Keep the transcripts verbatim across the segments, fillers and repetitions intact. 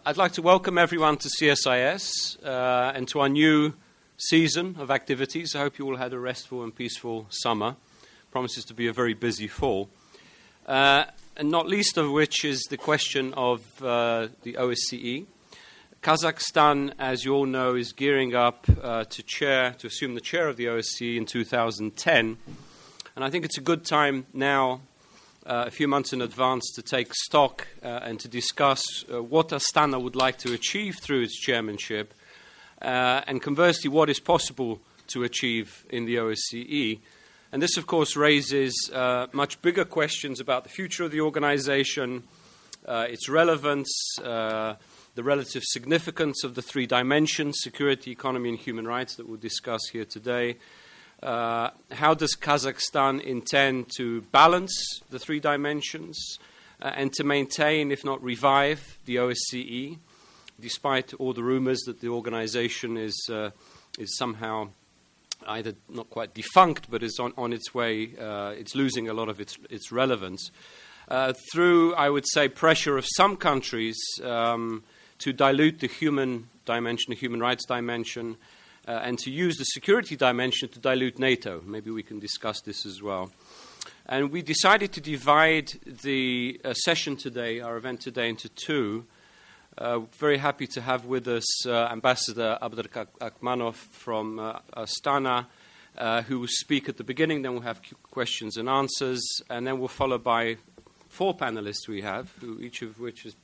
I'd like to welcome everyone to C S I S uh, and to our new season of activities. I hope you all had a restful and peaceful summer. Promises to be a very busy fall. Uh, and not least of which is the question of uh, the O S C E. Kazakhstan, as you all know, is gearing up uh, to chair, to assume the chair of the O S C E in two thousand ten. And I think it's a good time now, uh, a few months in advance, to take stock uh, and to discuss uh, what Astana would like to achieve through its chairmanship, uh, and conversely, what is possible to achieve in the O S C E. And this, of course, raises uh, much bigger questions about the future of the organization, uh, its relevance, uh, the relative significance of the three dimensions, security, economy, and human rights, that we'll discuss here today. Uh, how does Kazakhstan intend to balance the three dimensions uh, and to maintain, if not revive, the O S C E, despite all the rumors that the organization is, uh, is somehow either not quite defunct, but is on, on its way, uh, it's losing a lot of its, its relevance, uh, through, I would say, pressure of some countries um, to dilute the human dimension, the human rights dimension, uh, and to use the security dimension to dilute NATO. Maybe we can discuss this as well. And we decided to divide the uh, session today, our event today, into two. Uh, very happy to have with us uh, Ambassador Abdur Akhmanov from uh, Astana, uh, who will speak at the beginning. Then we'll have questions and answers, and then we'll follow by four panelists we have, who, each of which has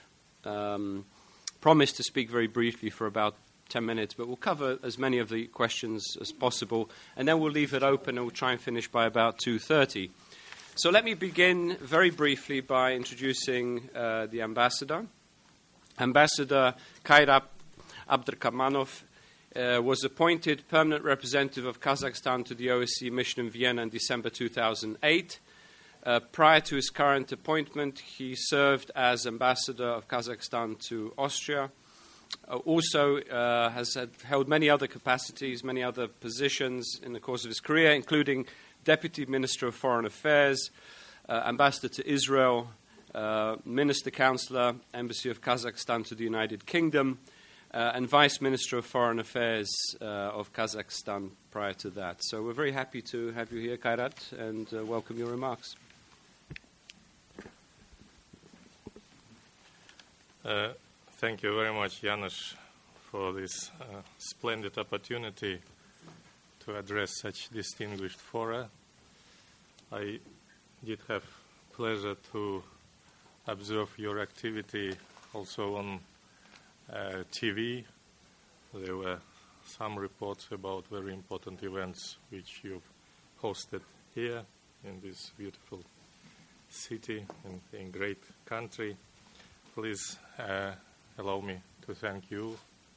um, promised to speak very briefly for about ten minutes, but we'll cover as many of the questions as possible, and then we'll leave it open and we'll try and finish by about two thirty. So let me begin very briefly by introducing uh, the ambassador. Ambassador Kairat Abdurkhamanov uh, was appointed permanent representative of Kazakhstan to the O S C E mission in Vienna in December two thousand eight. Uh, prior to his current appointment, he served as ambassador of Kazakhstan to Austria. Uh, also uh, has had, held many other capacities, many other positions in the course of his career, including Deputy Minister of Foreign Affairs, uh, Ambassador to Israel, Uh, Minister Counselor, Embassy of Kazakhstan to the United Kingdom, uh, and Vice Minister of Foreign Affairs uh, of Kazakhstan prior to that. So we're very happy to have you here, Kairat, and uh, welcome your remarks. Uh, thank you very much, Janusz, for this uh, splendid opportunity to address such distinguished fora. I did have pleasure to observe your activity also on uh, T V. There were some reports about very important events which you've hosted here in this beautiful city, in, in great country. Please uh, allow me to thank you,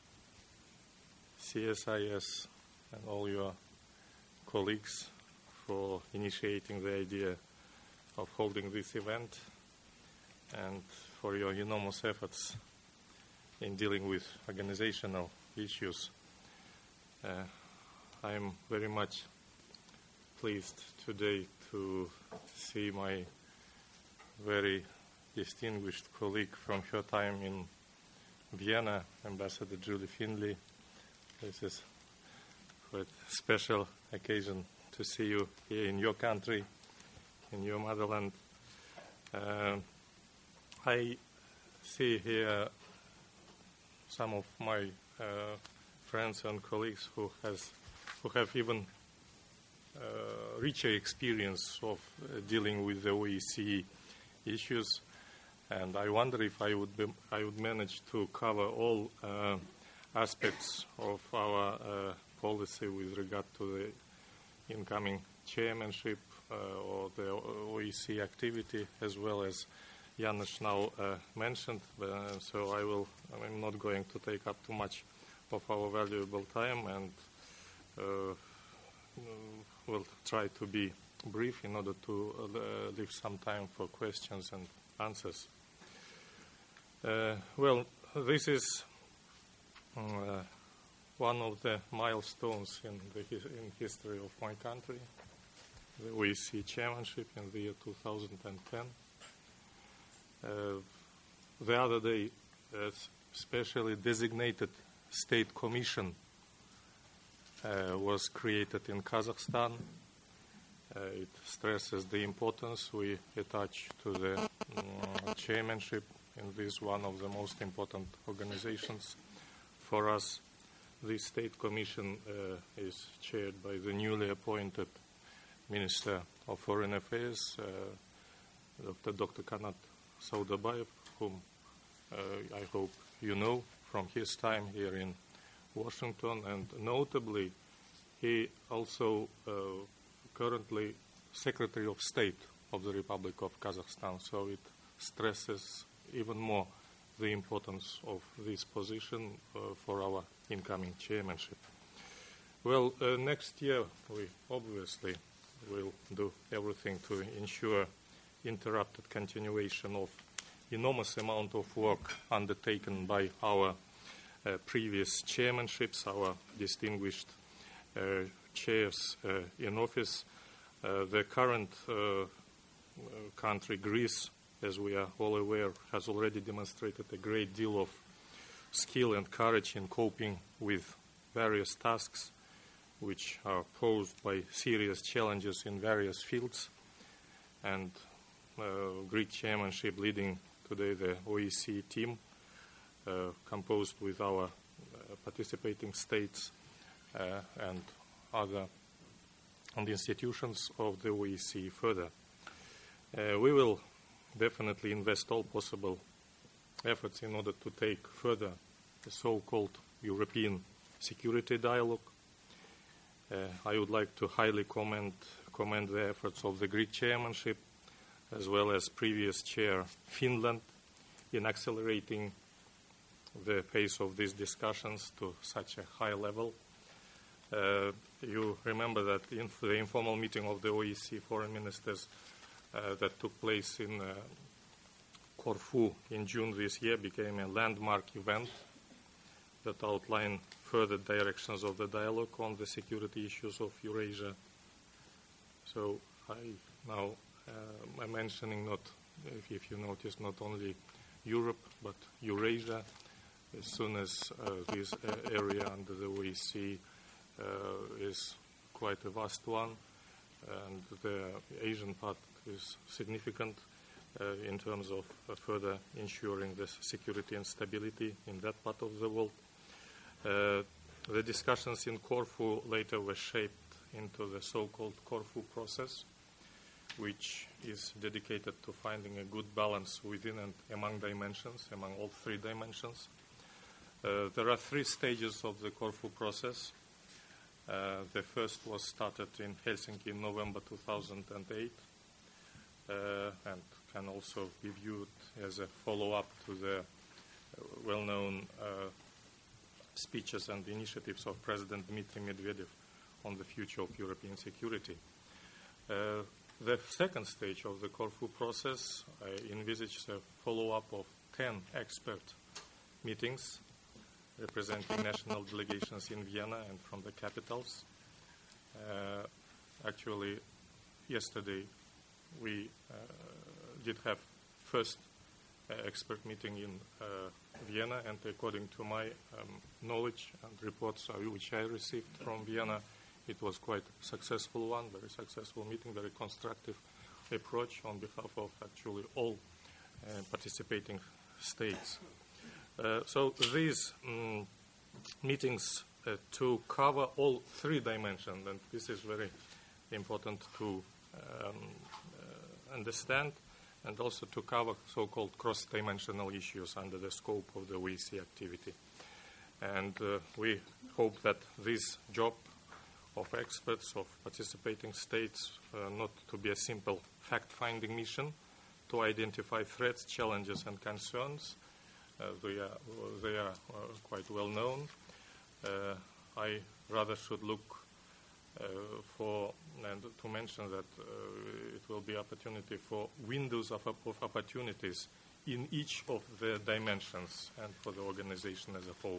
C S I S, and all your colleagues for initiating the idea of holding this event, and for your enormous efforts in dealing with organizational issues. Uh, I am very much pleased today to see my very distinguished colleague from her time in Vienna, Ambassador Julie Findlay. This is quite a special occasion to see you here in your country, in your motherland. Uh, I see here some of my uh, friends and colleagues who has who have even uh, richer experience of uh, dealing with the O S C E issues, and I wonder if I would be, I would manage to cover all uh, aspects of our uh, policy with regard to the incoming chairmanship uh, or the O S C E activity, as well as Janusz now uh, mentioned, uh, so I will, I'm not going to take up too much of our valuable time, and uh, will try to be brief in order to uh, leave some time for questions and answers. Uh, well, this is uh, one of the milestones in the his in history of my country, the O S C E chairmanship in the year two thousand ten. Uh, the other day a specially designated state commission uh, was created in Kazakhstan. Uh, it stresses the importance we attach to the um, chairmanship in this one of the most important organizations for us. This state commission uh, is chaired by the newly appointed Minister of Foreign Affairs, uh, Doctor Doctor Kanat Saudabayev, whom uh, I hope you know from his time here in Washington, and notably he also uh, currently Secretary of State of the Republic of Kazakhstan, so it stresses even more the importance of this position uh, for our incoming chairmanship. Well, uh, next year we obviously will do everything to ensure interrupted continuation of enormous amount of work undertaken by our uh, previous chairmanships, our distinguished uh, chairs uh, in office. Uh, the current uh, country, Greece, as we are all aware, has already demonstrated a great deal of skill and courage in coping with various tasks which are posed by serious challenges in various fields. And uh, Greek chairmanship leading today the O E C D team, uh, composed with our uh, participating states uh, and other and institutions of the O E C D further. Uh, we will definitely invest all possible efforts in order to take further the so-called European security dialogue. Uh, I would like to highly commend, commend the efforts of the Greek chairmanship as well as previous chair Finland in accelerating the pace of these discussions to such a high level. Uh, you remember that in the informal meeting of the O E C D foreign ministers uh, that took place in uh, Corfu in June this year became a landmark event that outlined further directions of the dialogue on the security issues of Eurasia. So I now uh, am mentioning not, if, if you notice, not only Europe but Eurasia, as soon as uh, this uh, area under the O E C D uh, is quite a vast one, and the Asian part is significant uh, in terms of uh, further ensuring the security and stability in that part of the world. Uh, the discussions in Corfu later were shaped into the so-called Corfu process, which is dedicated to finding a good balance within and among dimensions, among all three dimensions. Uh, there are three stages of the Corfu process. Uh, the first was started in Helsinki in November two thousand eight uh, and can also be viewed as a follow-up to the uh, well-known uh, speeches and initiatives of President Dmitry Medvedev on the future of European security. Uh, the second stage of the Corfu process uh, envisages a follow-up of ten expert meetings representing national delegations in Vienna and from the capitals. Uh, actually, yesterday we uh, did have first uh, expert meeting in uh, Vienna, and according to my um, knowledge and reports uh, which I received from Vienna, it was quite a successful one, very successful meeting, very constructive approach on behalf of actually all uh, participating states. Uh, so these um, meetings uh, to cover all three dimensions, and this is very important to um, uh, understand, and also to cover so-called cross-dimensional issues under the scope of the O E C D activity. And uh, we hope that this job of experts, of participating states, uh, not to be a simple fact-finding mission, to identify threats, challenges, and concerns. Uh, they are, they are uh, quite well known. Uh, I rather should look uh, for, and to mention that uh, it will be opportunity for windows of, of opportunities in each of the dimensions and for the organization as a whole.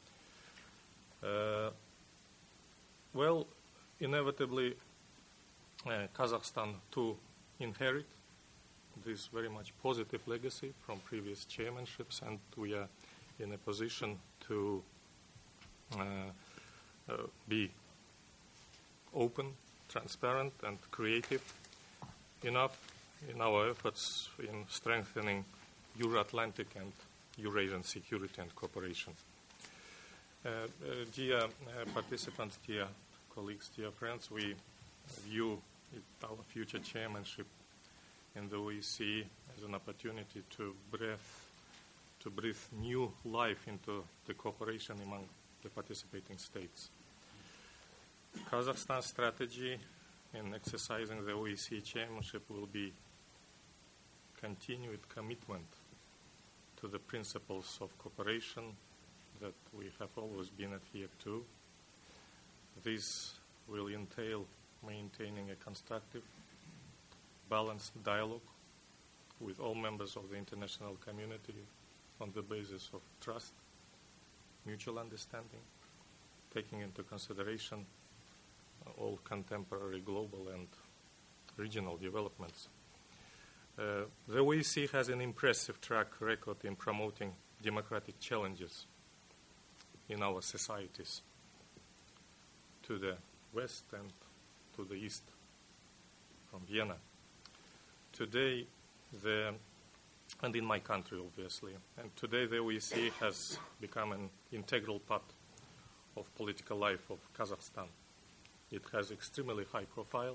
Uh, well, inevitably, uh, Kazakhstan to inherit this very much positive legacy from previous chairmanships, and we are in a position to uh, uh, be open, transparent, and creative enough in our efforts in strengthening Euro-Atlantic and Eurasian security and cooperation. Uh, uh, dear uh, participants, dear colleagues, dear friends, we view it, our future chairmanship in the O E C as an opportunity to breathe, to breathe new life into the cooperation among the participating states. Kazakhstan's strategy in exercising the O E C chairmanship will be continued commitment to the principles of cooperation that we have always been adhered to. This will entail maintaining a constructive, balanced dialogue with all members of the international community on the basis of trust, mutual understanding, taking into consideration all contemporary global and regional developments. Uh, the O E C has an impressive track record in promoting democratic challenges in our societies to the west and to the east from Vienna. Today, the, and in my country, obviously, and today the O E C has become an integral part of political life of Kazakhstan. It has extremely high profile.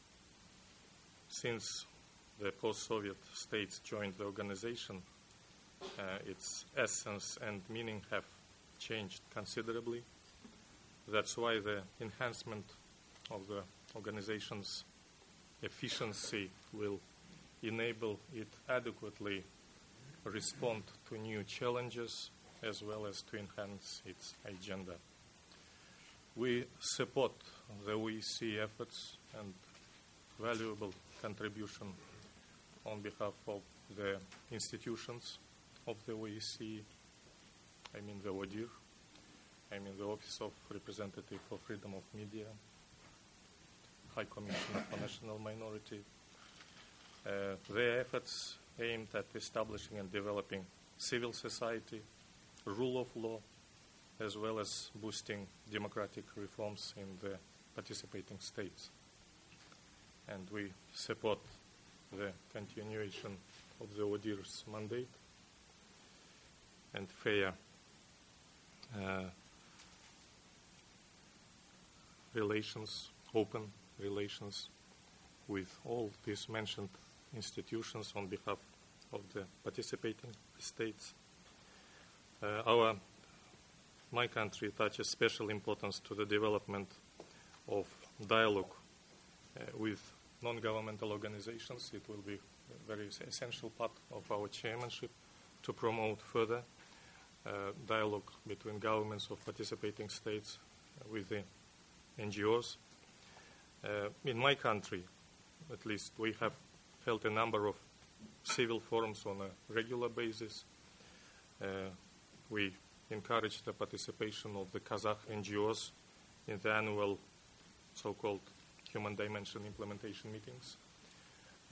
Since the post-Soviet states joined the organization, uh, its essence and meaning have changed considerably. That's why the enhancement of the organization's efficiency will enable it adequately respond to new challenges as well as to enhance its agenda. We support the O E C efforts and valuable contribution on behalf of the institutions of the O E C. I mean the O D I R, I mean the Office of Representative for Freedom of Media, High Commissioner for National Minority. Uh, their efforts aimed at establishing and developing civil society, rule of law, as well as boosting democratic reforms in the participating states. And we support the continuation of the O D I R's mandate and fair uh, relations, open relations with all these mentioned institutions on behalf of the participating states. Uh, our, my country attaches special importance to the development of dialogue uh, with non-governmental organizations. It will be a very essential part of our chairmanship to promote further uh, dialogue between governments of participating states uh, with the N G Os. Uh, in my country, at least, we have held a number of civil forums on a regular basis. Uh, we encourage the participation of the Kazakh N G Os in the annual so-called human dimension implementation meetings. Uh,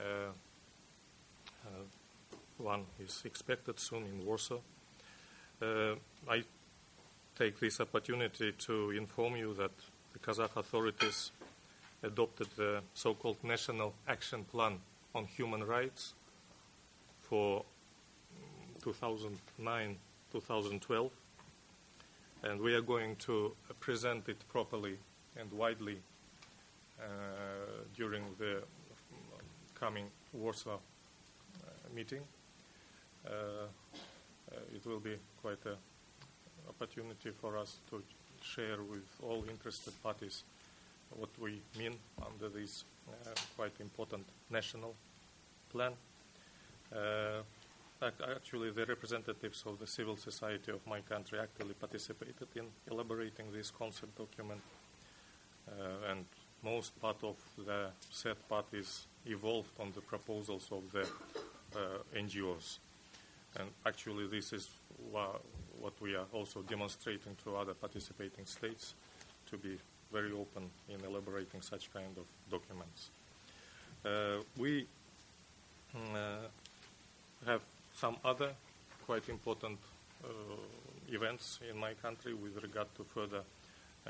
uh, one is expected soon in Warsaw. Uh, I take this opportunity to inform you that the Kazakh authorities adopted the so-called National Action Plan on Human Rights for two thousand nine to two thousand twelve, and we are going to present it properly and widely uh, during the coming Warsaw uh, meeting. Uh, uh, it will be quite an opportunity for us to share with all interested parties what we mean under this uh, quite important national plan. Uh, actually, the representatives of the civil society of my country actively participated in elaborating this concept document, uh, and most part of the said parties evolved on the proposals of the uh, N G Os. And actually, this is wha- what we are also demonstrating to other participating states, to be very open in elaborating such kind of documents. Uh, we uh, have some other quite important uh, events in my country with regard to further uh,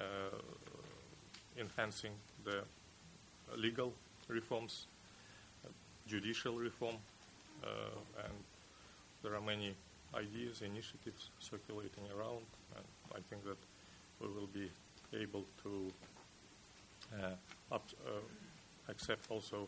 enhancing the legal reforms, uh, judicial reform, uh, and there are many ideas, initiatives circulating around, and I think that we will be able to uh, up, uh, accept also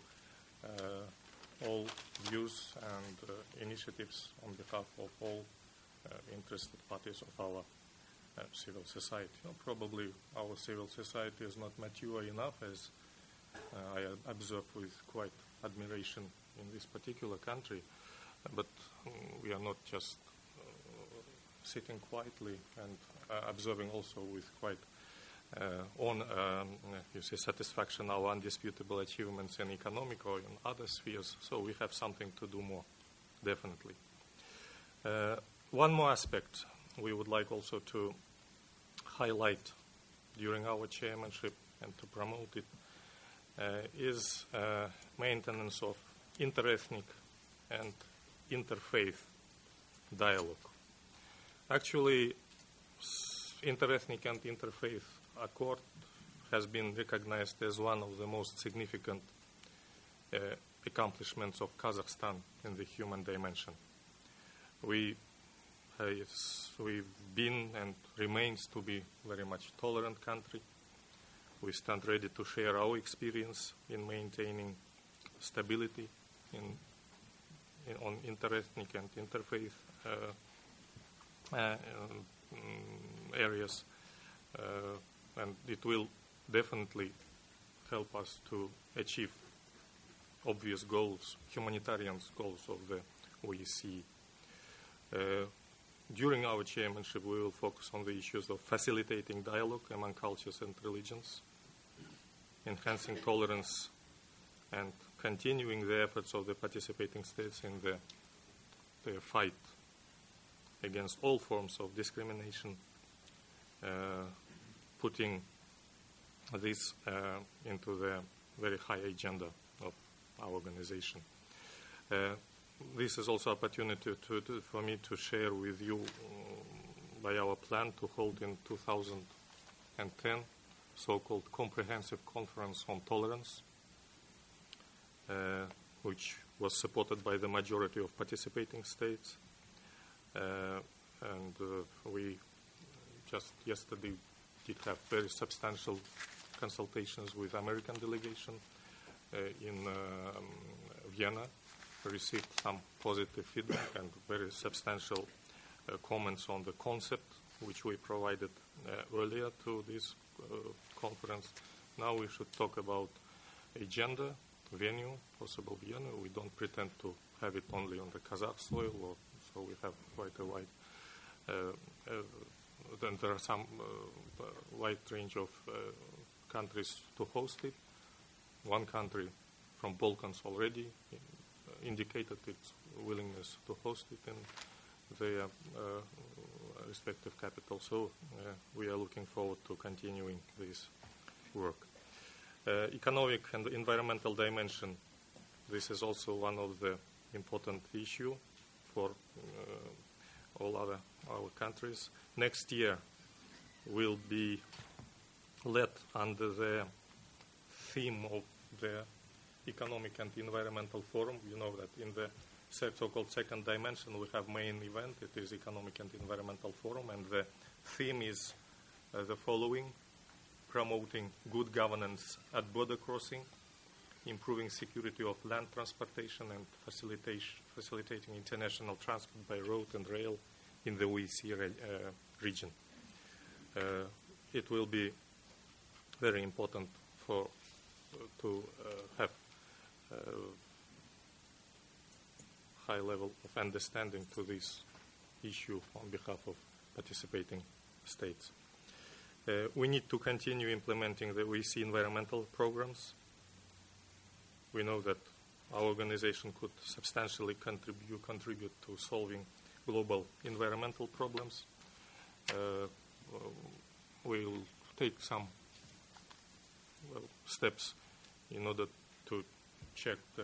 uh, all views and uh, initiatives on behalf of all uh, interested parties of our uh, civil society. You know, probably our civil society is not mature enough, as uh, I observe with quite admiration in this particular country, but um, we are not just uh, sitting quietly and uh, observing also with quite uh, on um, you see satisfaction our undisputable achievements in economic or in other spheres. So we have something to do more, definitely. Uh, one more aspect we would like also to highlight during our chairmanship and to promote it uh, is uh, maintenance of interethnic and interfaith dialogue. Actually, interethnic and interfaith accord has been recognized as one of the most significant uh, accomplishments of Kazakhstan in the human dimension. We, uh, we've been and remains to be very much tolerant country. We stand ready to share our experience in maintaining stability in, in on interethnic and interfaith uh, uh, um, areas. Uh, and it will definitely help us to achieve obvious goals, humanitarian goals of the O E C. Uh, during our chairmanship, we will focus on the issues of facilitating dialogue among cultures and religions, enhancing tolerance, and continuing the efforts of the participating states in the, their fight against all forms of discrimination, uh, putting this uh, into the very high agenda of our organization. Uh, this is also an opportunity to, to, for me to share with you uh, by our plan to hold in two thousand ten so-called Comprehensive Conference on Tolerance, uh, which was supported by the majority of participating states. Uh, and uh, we just yesterday did have very substantial consultations with American delegation uh, in um, Vienna, received some positive feedback and very substantial uh, comments on the concept which we provided uh, earlier to this uh, conference. Now we should talk about agenda, venue, possible venue. We don't pretend to have it only on the Kazakh soil, or, so we have quite a wide uh, uh, then there are some uh, wide range of uh, countries to host it. One country from Balkans already indicated its willingness to host it in their uh, respective capital. So uh, we are looking forward to continuing this work. Uh, economic and environmental dimension. This is also one of the important issue for uh, all other our countries. Next year will be led under the theme of the Economic and Environmental Forum. You know that in the so-called second dimension we have main event. It is Economic and Environmental Forum, and the theme is uh, the following: promoting good governance at border crossing, improving security of land transportation, and facilitating international transport by road and rail in the O E C re uh, region. Uh, it will be very important for uh, to uh, have uh, high level of understanding to this issue on behalf of participating states. Uh, we need to continue implementing the O E C environmental programs. We know that our organization could substantially contribute, contribute to solving global environmental problems. Uh, we'll take some well, steps in order to check the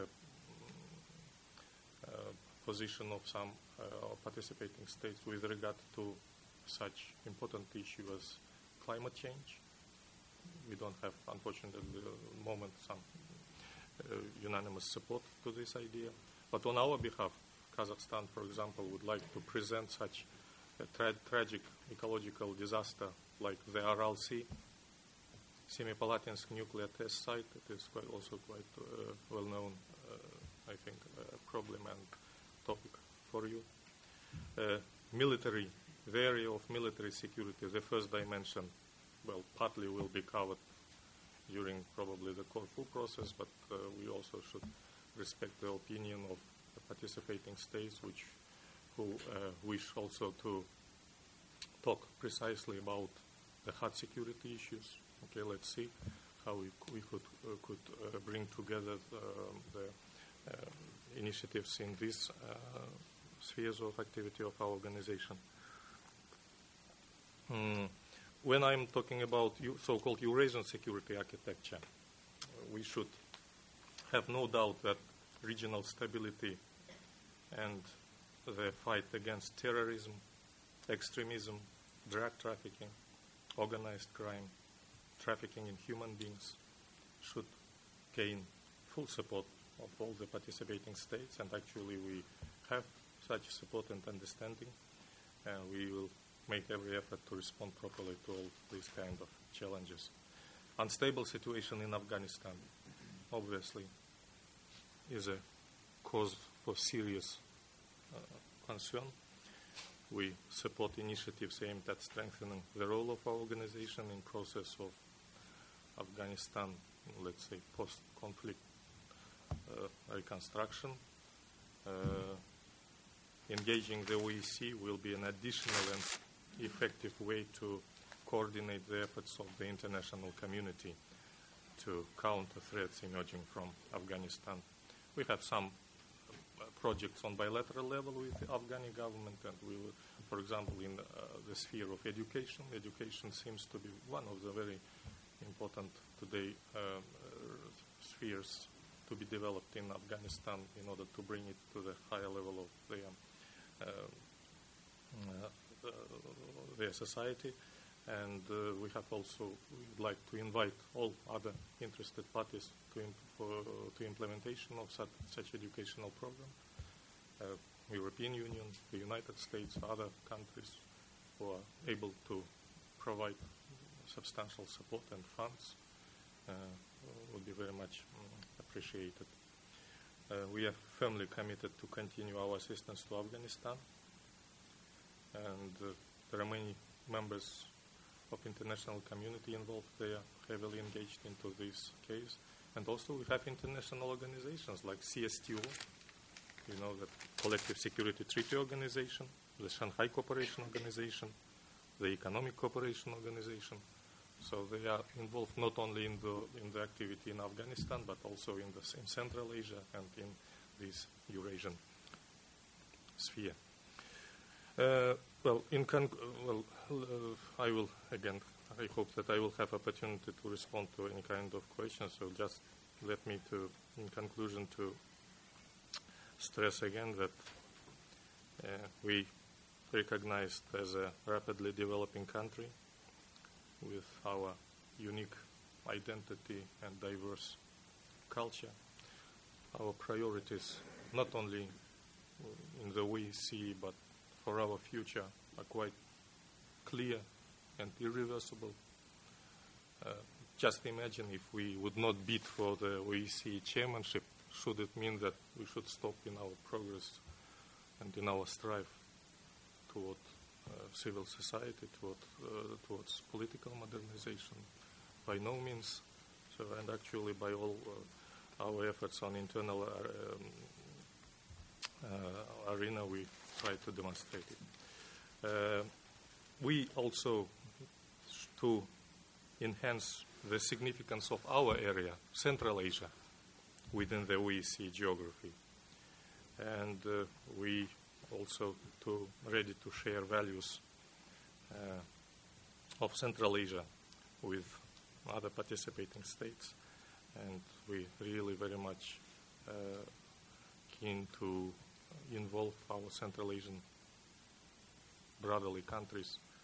uh, position of some uh, participating states with regard to such important issue as climate change. We don't have, unfortunately, at the moment some uh, unanimous support to this idea. But on our behalf, Kazakhstan, for example, would like to present such a tra tragic ecological disaster like the Aral Sea, Semipalatinsk nuclear test site. It is quite also quite uh, well-known, uh, I think, uh, problem and topic for you. Uh, military, the area of military security, the first dimension, well, partly will be covered during probably the Corfu process, but uh, we also should respect the opinion of the participating states, which who uh, wish also to talk precisely about the hard security issues. Okay, let's see how we, we could uh, could uh, bring together the, the uh, initiatives in these uh, spheres of activity of our organization. Mm. When I'm talking about so-called Eurasian security architecture, we should have no doubt that regional stability and the fight against terrorism, extremism, drug trafficking, organized crime, trafficking in human beings should gain full support of all the participating states, and actually we have such support and understanding, and we will make every effort to respond properly to all these kind of challenges. Unstable situation in Afghanistan, obviously, is a cause for serious uh, concern. We support initiatives aimed at strengthening the role of our organization in process of Afghanistan, let's say, post-conflict uh, reconstruction. Uh, engaging the O E C will be an additional and effective way to coordinate the efforts of the international community to counter threats emerging from Afghanistan. We have some uh, projects on bilateral level with the Afghani government, and we will, for example, in uh, the sphere of education. Education seems to be one of the very important today uh, uh, spheres to be developed in Afghanistan in order to bring it to the higher level of their, uh, uh, their society. And uh, we have also, we would like to invite all other interested parties to, imp for, uh, to implementation of such, such educational program. Uh, European Union, the United States, other countries who are able to provide substantial support and funds uh, would be very much um, appreciated. Uh, we are firmly committed to continue our assistance to Afghanistan, and uh, there are many members of international community involved. They are heavily engaged into this case. And also we have international organizations like C S T O, you know, the Collective Security Treaty Organization, the Shanghai Cooperation Organization, the Economic Cooperation Organization. So they are involved not only in the, in the activity in Afghanistan, but also in, the, in Central Asia and in this Eurasian sphere. Uh, well, in con well, uh, I will again. I hope that I will have opportunity to respond to any kind of questions. So just let me to, in conclusion, to stress again that uh, we recognized as a rapidly developing country with our unique identity and diverse culture. Our priorities, not only in the O E C, but for our future, are quite clear and irreversible. Uh, just imagine if we would not bid for the O E C chairmanship, should it mean that we should stop in our progress and in our strive toward uh, civil society, toward, uh, towards political modernization? By no means. So, and actually by all uh, our efforts on internal uh, um, uh, arena, we try to demonstrate it. Uh, we also, to enhance the significance of our area, Central Asia, within the O E C geography. And uh, we also to ready to share values uh, of Central Asia with other participating states. And we really very much uh, keen to involve our Central Asian brotherly countries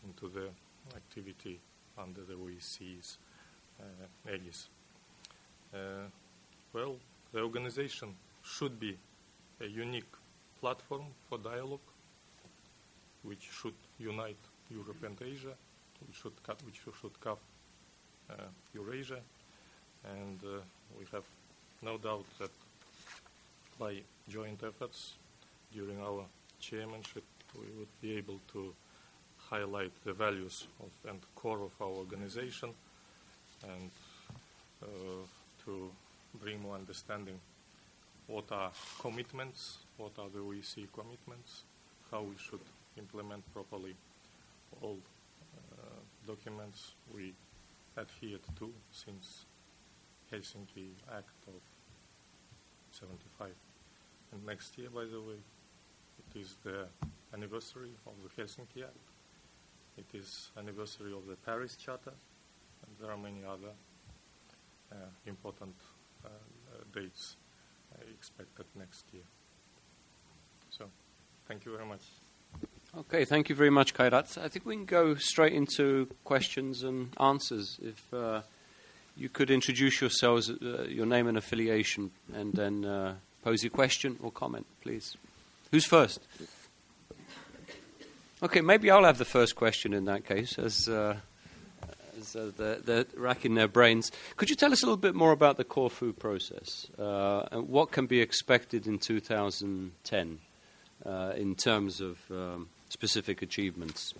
into the activity under the O E C's uh, aegis. Uh, well, the organization should be a unique platform for dialogue, which should unite Europe and Asia, which should, co- which should cover uh, Eurasia, and uh, we have no doubt that by joint efforts during our chairmanship, we would be able to highlight the values of and core of our organization, and uh, to bring more understanding what are commitments, what are the O E C commitments, how we should implement properly all uh, documents we adhered to since Helsinki Act of seventy-five. And next year, by the way, it is the anniversary of the Helsinki Act. It is anniversary of the Paris Charter, and there are many other uh, important uh, uh, dates uh, expected next year. So, thank you very much. Okay, thank you very much, Kairat. I think we can go straight into questions and answers. If uh, you could introduce yourselves, uh, your name and affiliation, and then uh, pose a question or comment, please. Who's first? Okay, maybe I'll have the first question in that case, as, uh, as uh, they're, they're racking their brains. Could you tell us a little bit more about the Corfu process, uh, and what can be expected in two thousand ten uh, in terms of um, specific achievements?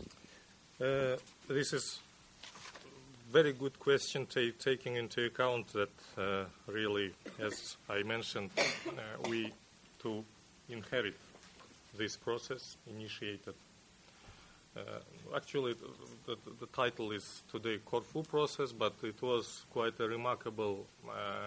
Uh, this is a very good question, ta- taking into account that uh, really, as I mentioned, uh, we to inherit this process initiated. Uh, actually, the, the, the title is today Corfu process, but it was quite a remarkable uh,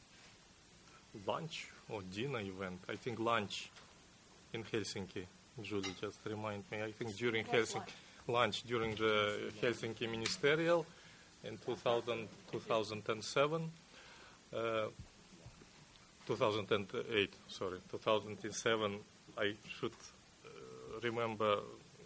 lunch or dinner event. I think lunch in Helsinki. Julie, just remind me. I think during Helsinki lunch during the Helsinki Ministerial in two thousand, two thousand seven, uh, two thousand eight. Sorry, two thousand seven. I should uh, remember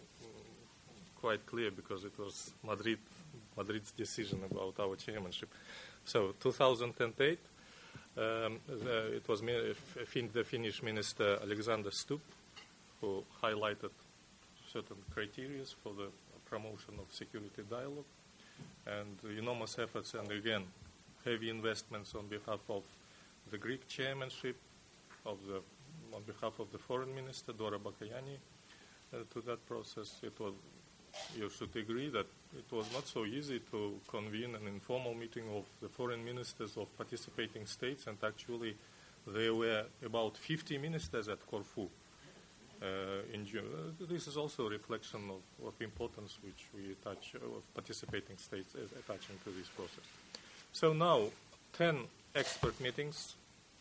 quite clear because it was Madrid, Madrid's decision about our chairmanship. So two thousand eight, um, the, it was mi- fin- the Finnish minister Alexander Stubb who highlighted certain criteria for the promotion of security dialogue, and enormous efforts and again heavy investments on behalf of the Greek chairmanship, of the on behalf of the foreign minister Dora Bakayani uh, to that process. It was, you should agree that it was not so easy to convene an informal meeting of the foreign ministers of participating states, and actually there were about fifty ministers at Corfu uh, in June. Uh, this is also a reflection of, of importance which we attach, uh, of participating states uh, attaching to this process. So now, ten expert meetings.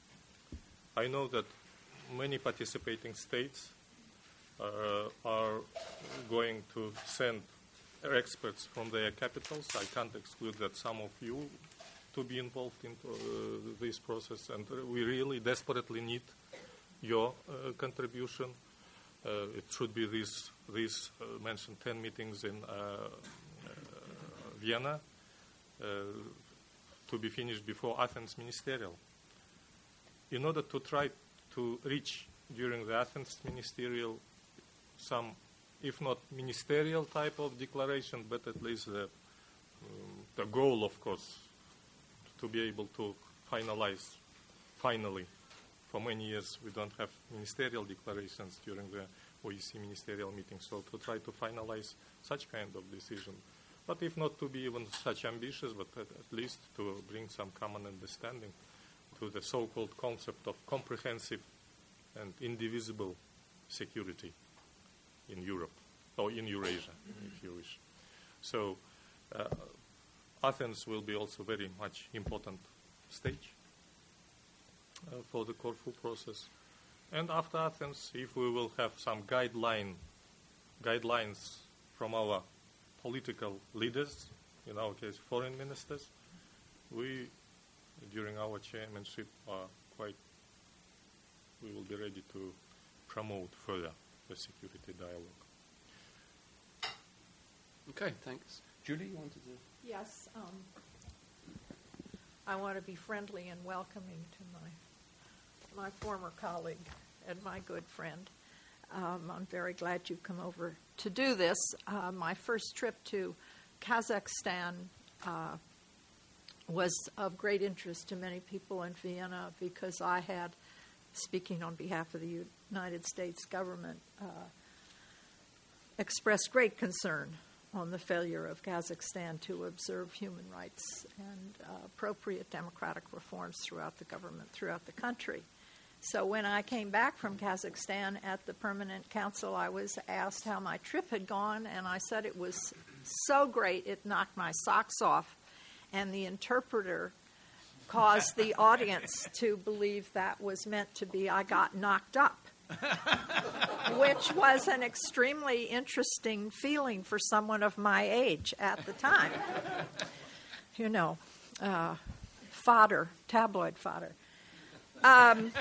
I know that many participating states uh, are going to send experts from their capitals. I can't exclude that some of you to be involved in uh, this process, and we really desperately need your uh, contribution. Uh, it should be these, these uh, mentioned ten meetings in uh, uh, Vienna uh, to be finished before Athens Ministerial. In order to try to reach during the Athens Ministerial some, if not ministerial type of declaration, but at least the, um, the goal, of course, to be able to finalize, finally, for many years we don't have ministerial declarations during the O E C ministerial meetings, so to try to finalize such kind of decision. But if not to be even such ambitious, but at, at least to bring some common understanding to the so-called concept of comprehensive and indivisible security in Europe, or in Eurasia, if you wish. So uh, Athens will be also very much important stage uh, for the Corfu process. And after Athens, if we will have some guideline, guidelines from our political leaders, in our case foreign ministers, we during our chairmanship are quite, we will be ready to promote further the security dialogue. Okay, thanks. Julie, you wanted to? Yes. Um, I want to be friendly and welcoming to my my former colleague and my good friend. Um, I'm very glad you've come over to do this. Uh, my first trip to Kazakhstan uh, was of great interest to many people in Vienna because I had, speaking on behalf of the United States government, uh, expressed great concern on the failure of Kazakhstan to observe human rights and uh, appropriate democratic reforms throughout the government, throughout the country. So when I came back from Kazakhstan at the Permanent Council, I was asked how my trip had gone, and I said it was so great it knocked my socks off, and the interpreter caused the audience to believe that was meant to be I got knocked up, which was an extremely interesting feeling for someone of my age at the time. You know, uh, fodder, tabloid fodder. Um,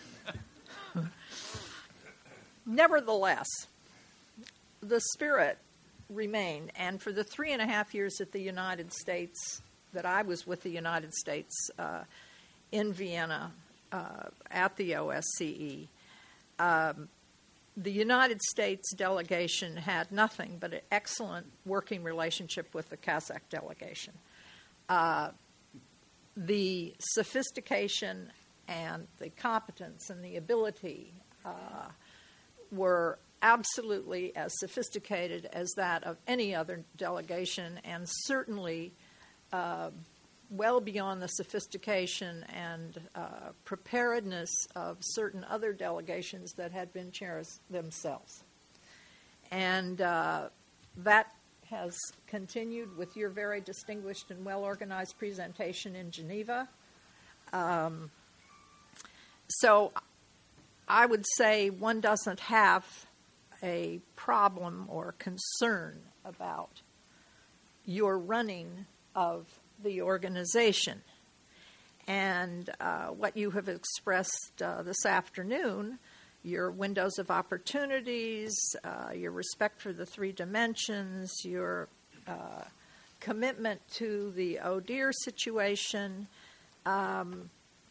nevertheless, the spirit remained, and for the three and a half years at the United States, that I was with the United States uh, in Vienna uh, at the O S C E, um, the United States delegation had nothing but an excellent working relationship with the Kazakh delegation. Uh, the sophistication and the competence and the ability uh, were absolutely as sophisticated as that of any other delegation, and certainly uh, well beyond the sophistication and uh, preparedness of certain other delegations that had been chairs themselves. And uh, that has continued with your very distinguished and well-organized presentation in Geneva. Um, so I would say one doesn't have a problem or concern about your running of the organization. And uh, what you have expressed uh, this afternoon, your windows of opportunities, uh, your respect for the three dimensions, your uh, commitment to the Oh Dear situation, um,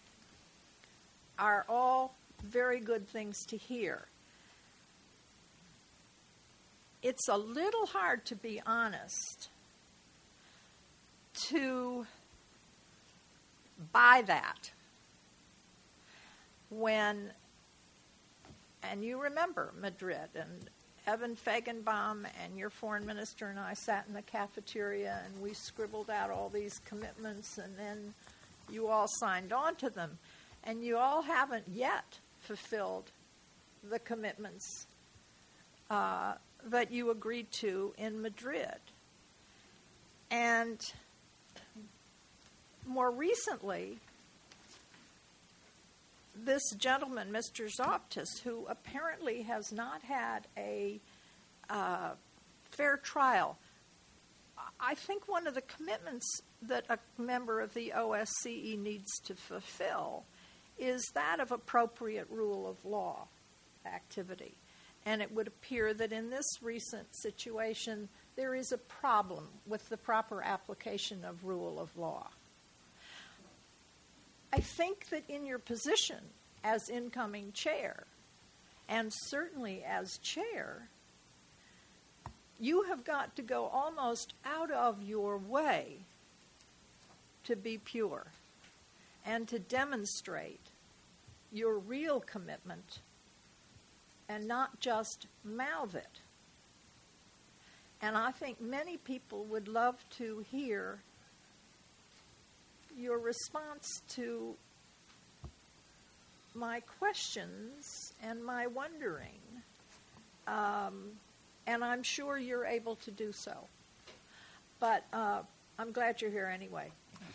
are all very good things to hear. It's a little hard, to be honest, to buy that when, and you remember Madrid, and Evan Feigenbaum and your foreign minister and I sat in the cafeteria and we scribbled out all these commitments, and then you all signed on to them, and you all haven't yet fulfilled the commitments uh, that you agreed to in Madrid. And more recently, this gentleman, Mister Zoptis, who apparently has not had a uh, fair trial, I think one of the commitments that a member of the O S C E needs to fulfill is that of appropriate rule of law activity. And it would appear that in this recent situation, there is a problem with the proper application of rule of law. I think that in your position as incoming chair, and certainly as chair, you have got to go almost out of your way to be pure and to demonstrate your real commitment and not just mouth it. And I think many people would love to hear your response to my questions and my wondering. Um, and I'm sure you're able to do so. But uh, I'm glad you're here anyway.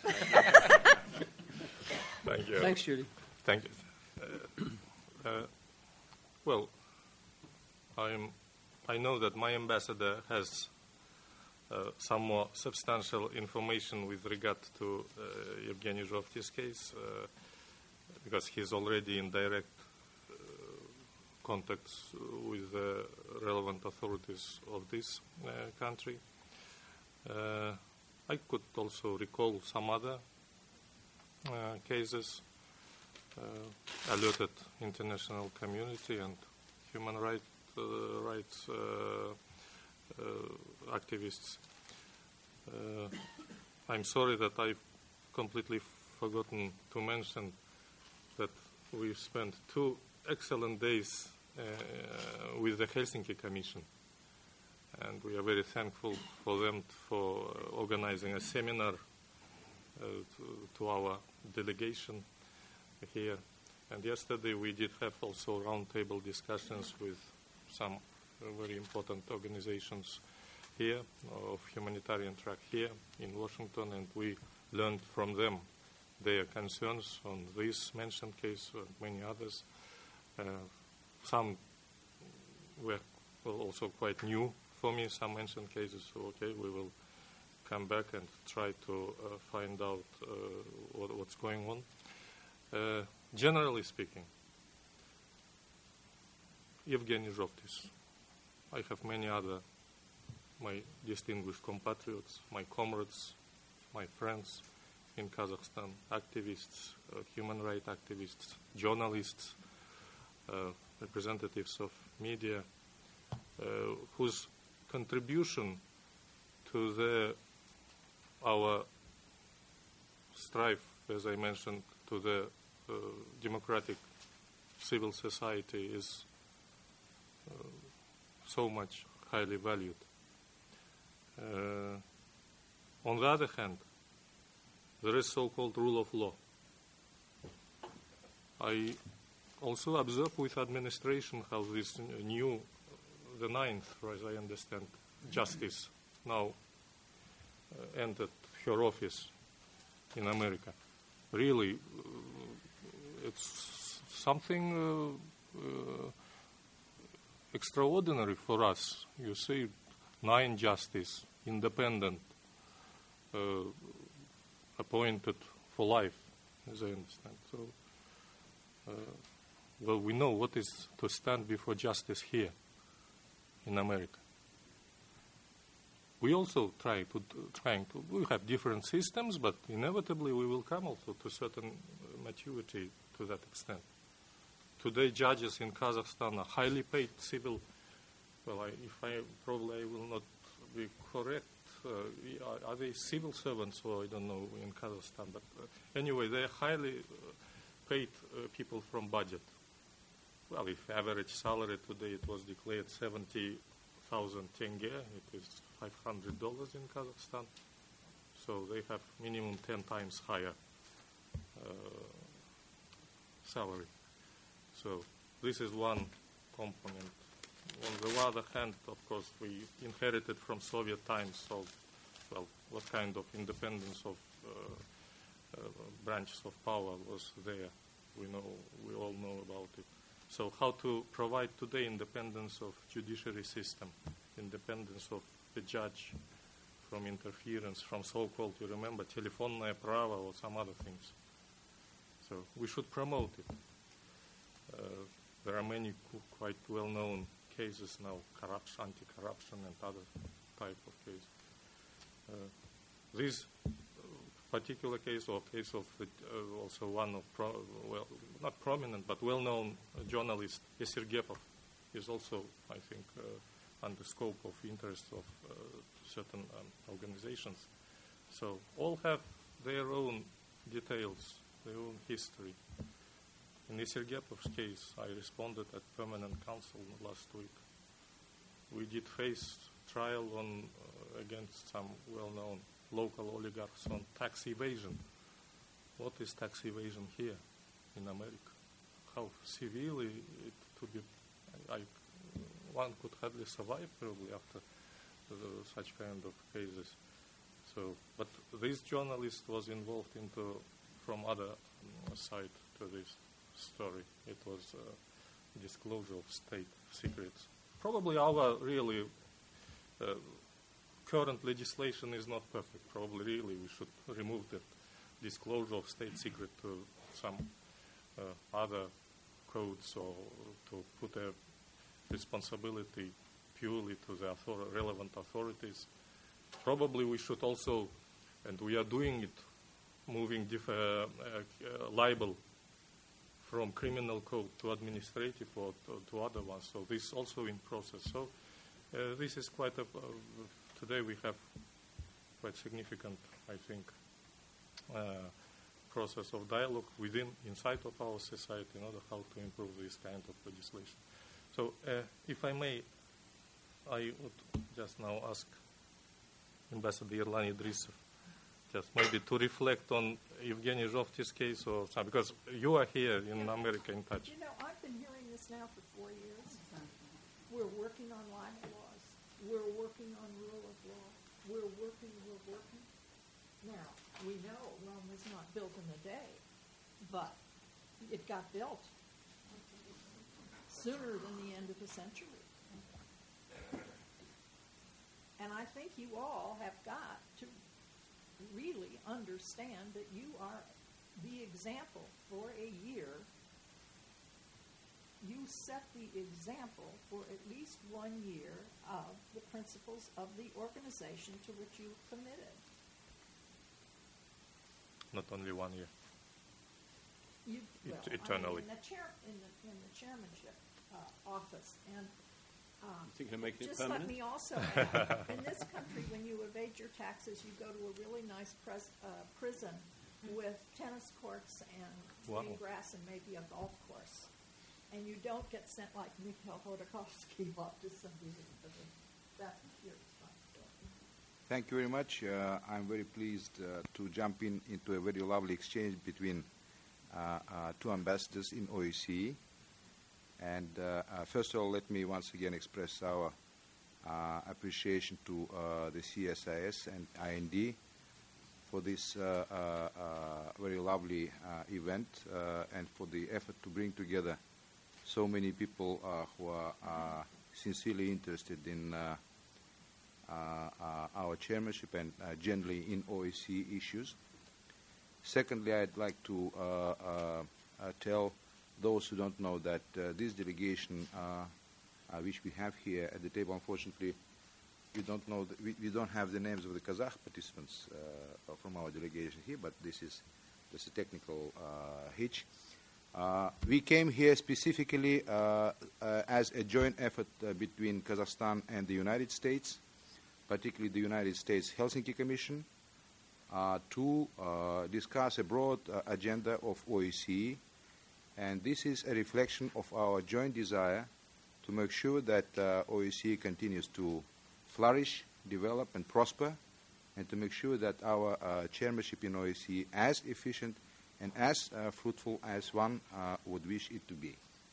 Thank you. Thanks, Julie. Thank you. Uh, uh, well, I'm, I know that my ambassador has uh, some more substantial information with regard to uh, Evgeny Zhovtis' case, uh, because he's already in direct uh, contacts with the relevant authorities of this uh, country. Uh, I could also recall some other uh, cases, uh, alerted international community and human right, uh, rights uh, uh, activists. Uh, I'm sorry that I've completely forgotten to mention that we've spent two excellent days uh, with the Helsinki Commission. And we are very thankful for them for organizing a seminar uh, to, to our delegation here. And yesterday we did have also roundtable discussions with some uh, very important organizations here of humanitarian track here in Washington, and we learned from them their concerns on this mentioned case and many others. Uh, some were also quite new for me, some mentioned cases, so okay, we will come back and try to uh, find out uh, what, what's going on. Uh, generally speaking, Evgeny Zhovtis, I have many other, my distinguished compatriots, my comrades, my friends in Kazakhstan, activists, uh, human rights activists, journalists, uh, representatives of media, uh, whose contribution to the our strive, as I mentioned, to the uh, democratic civil society is uh, so much highly valued. Uh, on the other hand, there is so-called rule of law. I also observe with administration how this new, the ninth, as I understand, justice now uh, entered her office in America. Really, uh, it's something uh, uh, extraordinary for us. You see, nine justice, independent, uh, appointed for life, as I understand. So, uh, well, we know what is to stand before justice here in America. We also try to trying to we have different systems, but inevitably we will come also to certain maturity to that extent. Today, judges in Kazakhstan are highly paid civil. Well, I, if I probably I will not be correct. Uh, are, are they civil servants, or I don't know in Kazakhstan? But uh, anyway, they are highly uh, paid uh, people from budget. Well, if average salary today it was declared seventy thousand tenge, it is five hundred dollars in Kazakhstan. So they have minimum ten times higher uh, salary. So this is one component. On the other hand, of course, we inherited from Soviet times, so, well, what kind of independence of uh, uh, branches of power was there. We know, we all know about it. So how to provide today independence of judiciary system, independence of the judge from interference, from so-called, you remember, telefonное право or some other things. So we should promote it. Uh, there are many quite well-known cases now, corruption, anti-corruption, and other type of cases. Uh, this particular case, or case of uh, also one of, pro well, not prominent, but well-known uh, journalist, Esirgepov, is also, I think, uh, under scope of interest of uh, certain um, organizations. So all have their own details, their own history. In Esirgepov's case, I responded at Permanent Council last week. We did face trial on uh, against some well-known local oligarchs on tax evasion. What is tax evasion here in America? How severely it to be, I, I, one could hardly survive probably after uh, such kind of cases. So, but this journalist was involved into from other um, side to this story. It was uh, disclosure of state secrets. Probably our really uh, current legislation is not perfect. Probably really we should remove the disclosure of state secret to some uh, other codes, or to put a responsibility purely to the author relevant authorities probably we should also, and we are doing it, moving diff- uh, uh, uh, libel from criminal code to administrative or to, to other ones. So this is also in process. So uh, this is quite a, uh, today we have quite significant, I think, uh, process of dialogue within, inside of our society in order how to improve this kind of legislation. So uh, if I may, I would just now ask Ambassador Yerlan Idrisov just maybe to reflect on Evgeny Zhovty's case, or something, because you are here in America in touch. You know, I've been hearing this now for four years. We're working on libel laws. We're working on rule of law. We're working, we're working. Now, we know Rome was not built in a day, but it got built sooner than the end of the century. And I think you all have got to really understand that you are the example for a year. You set the example for at least one year of the principles of the organization to which you committed. Not only one year. You, well, Et- eternally. I mean, in the chair, in the in the chairmanship uh, office, and um, Thinking of making it just permanent? let me also add, in this country, when you evade your taxes, you go to a really nice pres- uh, prison with tennis courts and Wow. green grass and maybe a golf course, and you don't get sent like Mikhail Hodorkovsky off to some visit. That's your responsibility. Thank you very much. Uh, I'm very pleased uh, to jump in into a very lovely exchange between uh, uh, two ambassadors in O E C E. And uh, uh, first of all, let me once again express our uh, appreciation to uh, the C S I S and I N D for this uh, uh, uh, very lovely uh, event uh, and for the effort to bring together so many people uh, who are uh, sincerely interested in uh, uh, uh, our chairmanship and uh, generally in O E C issues. Secondly, I'd like to uh, uh, uh, tell those who don't know that uh, this delegation, uh, uh, which we have here at the table, unfortunately, we don't know, the, we, we don't have the names of the Kazakh participants uh, from our delegation here, but this is just a technical uh, hitch. Uh, we came here specifically uh, uh, as a joint effort uh, between Kazakhstan and the United States, particularly the United States Helsinki Commission, uh, to uh, discuss a broad uh, agenda of O E C E. And this is a reflection of our joint desire to make sure that uh, O E C E continues to flourish, develop, and prosper, and to make sure that our uh, chairmanship in O E C E as efficient and as uh, fruitful as one uh, would wish it to be.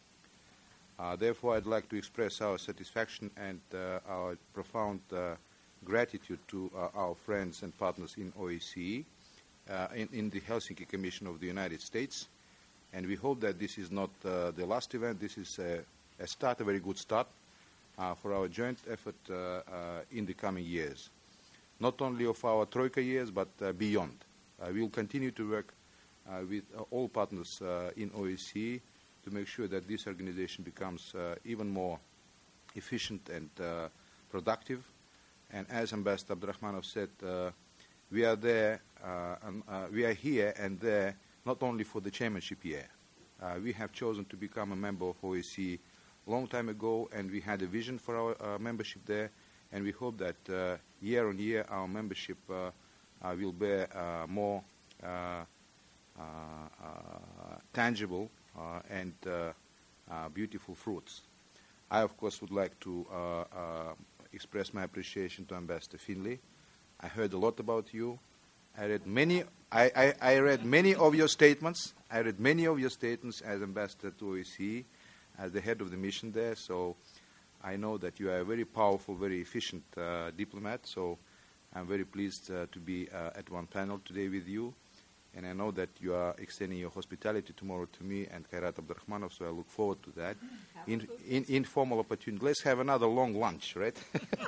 Uh, therefore, I'd like to express our satisfaction and uh, our profound uh, gratitude to uh, our friends and partners in O E C E, uh, in, in the Helsinki Commission of the United States. And we hope that this is not uh, the last event. This is a, a start, a very good start uh, for our joint effort uh, uh, in the coming years. Not only of our Troika years, but uh, beyond. Uh, we will continue to work uh, with uh, all partners uh, in O E C E to make sure that this organization becomes uh, even more efficient and uh, productive. And as Ambassador Abdurrahmanov said, uh, we are there, uh, and, uh, we are here and there not only for the chairmanship year. Uh, we have chosen to become a member of O E C E a long time ago, and we had a vision for our uh, membership there, and we hope that uh, year on year our membership uh, uh, will bear uh, more uh, uh, uh, tangible uh, and uh, uh, beautiful fruits. I, of course, would like to uh, uh, express my appreciation to Ambassador Finley. I heard a lot about you. I read many. I, I, I read many of your statements. I read many of your statements as ambassador to O E C E, as the head of the mission there. So I know that you are a very powerful, very efficient uh, diplomat. So I'm very pleased uh, to be uh, at one panel today with you. And I know that you are extending your hospitality tomorrow to me and Kairat Abdurrahmanov. So I look forward to that. In, in, informal opportunity. Let's have another long lunch, right?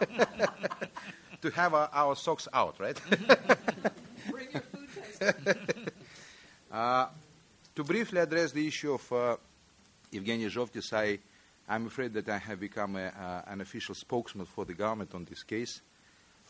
To have our, our socks out, right? Bring your food taster. uh, to briefly address the issue of uh, Evgeny Zhovtis, I, I'm afraid that I have become a, uh, an official spokesman for the government on this case.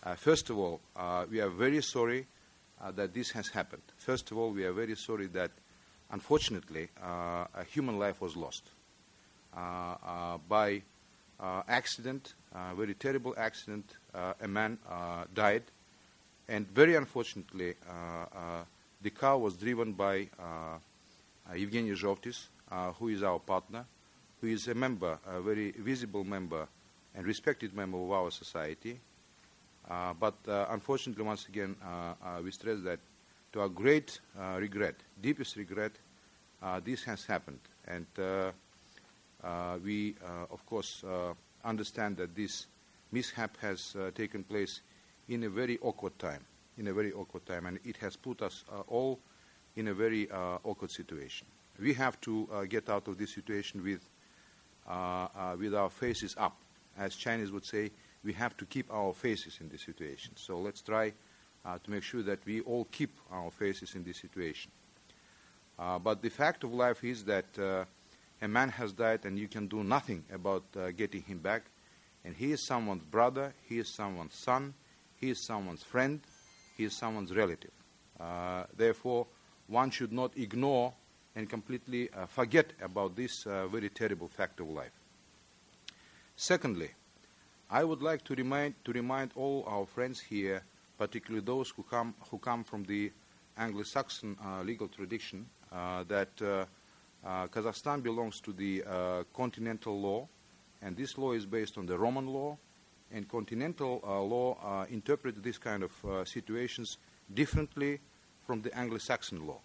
Uh, first of all, uh, we are very sorry uh, that this has happened. First of all, we are very sorry that, unfortunately, uh, a human life was lost uh, uh, by uh, accident, a very terrible accident. Uh, a man uh, died, and very unfortunately, uh, uh, the car was driven by uh, uh, Evgeny Zhovtis, uh, who is our partner, who is a member, a very visible member and respected member of our society. Uh, but uh, unfortunately, once again, uh, uh, we stress that to our great uh, regret, deepest regret, uh, this has happened. And uh, uh, we, uh, of course, uh, understand that this mishap has uh, taken place in a very awkward time, in a very awkward time, and it has put us uh, all in a very uh, awkward situation. We have to uh, get out of this situation with, uh, uh, with our faces up. As Chinese would say, we have to keep our faces in this situation. So let's try uh, to make sure that we all keep our faces in this situation. Uh, but the fact of life is that uh, a man has died and you can do nothing about uh, getting him back. And he is someone's brother, he is someone's son, he is someone's friend, he is someone's relative. Uh, therefore, one should not ignore and completely uh, forget about this uh, very terrible fact of life. Secondly, I would like to remind, to remind all our friends here, particularly those who come, who come from the Anglo-Saxon uh, legal tradition, uh, that uh, uh, Kazakhstan belongs to the uh, continental law, and this law is based on the Roman law, and continental uh, law uh, interprets this kind of uh, situations differently from the Anglo-Saxon law.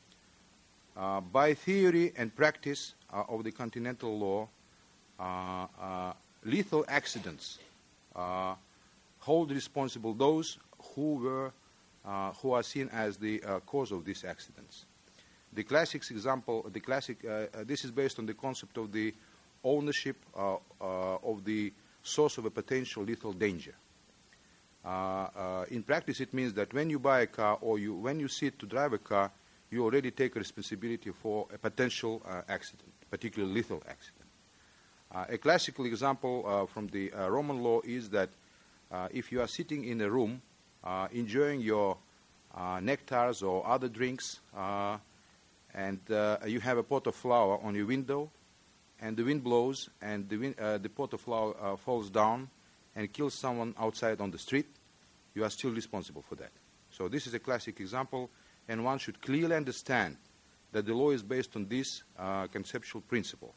Uh, by theory and practice uh, of the continental law, uh, uh, lethal accidents uh, hold responsible those who were uh, who are seen as the uh, cause of these accidents. The classic example, the classic, uh, uh, this is based on the concept of the ownership uh, uh, of the source of a potential lethal danger. Uh, uh, in practice, it means that when you buy a car or you, when you sit to drive a car, you already take responsibility for a potential uh, accident, particularly lethal accident. Uh, a classical example uh, from the uh, Roman law is that uh, if you are sitting in a room uh, enjoying your uh, nectars or other drinks uh, and uh, you have a pot of flour on your window and the wind blows and the, wind, uh, the pot of flour uh, falls down and kills someone outside on the street, you are still responsible for that. So this is a classic example, and one should clearly understand that the law is based on this uh, conceptual principle.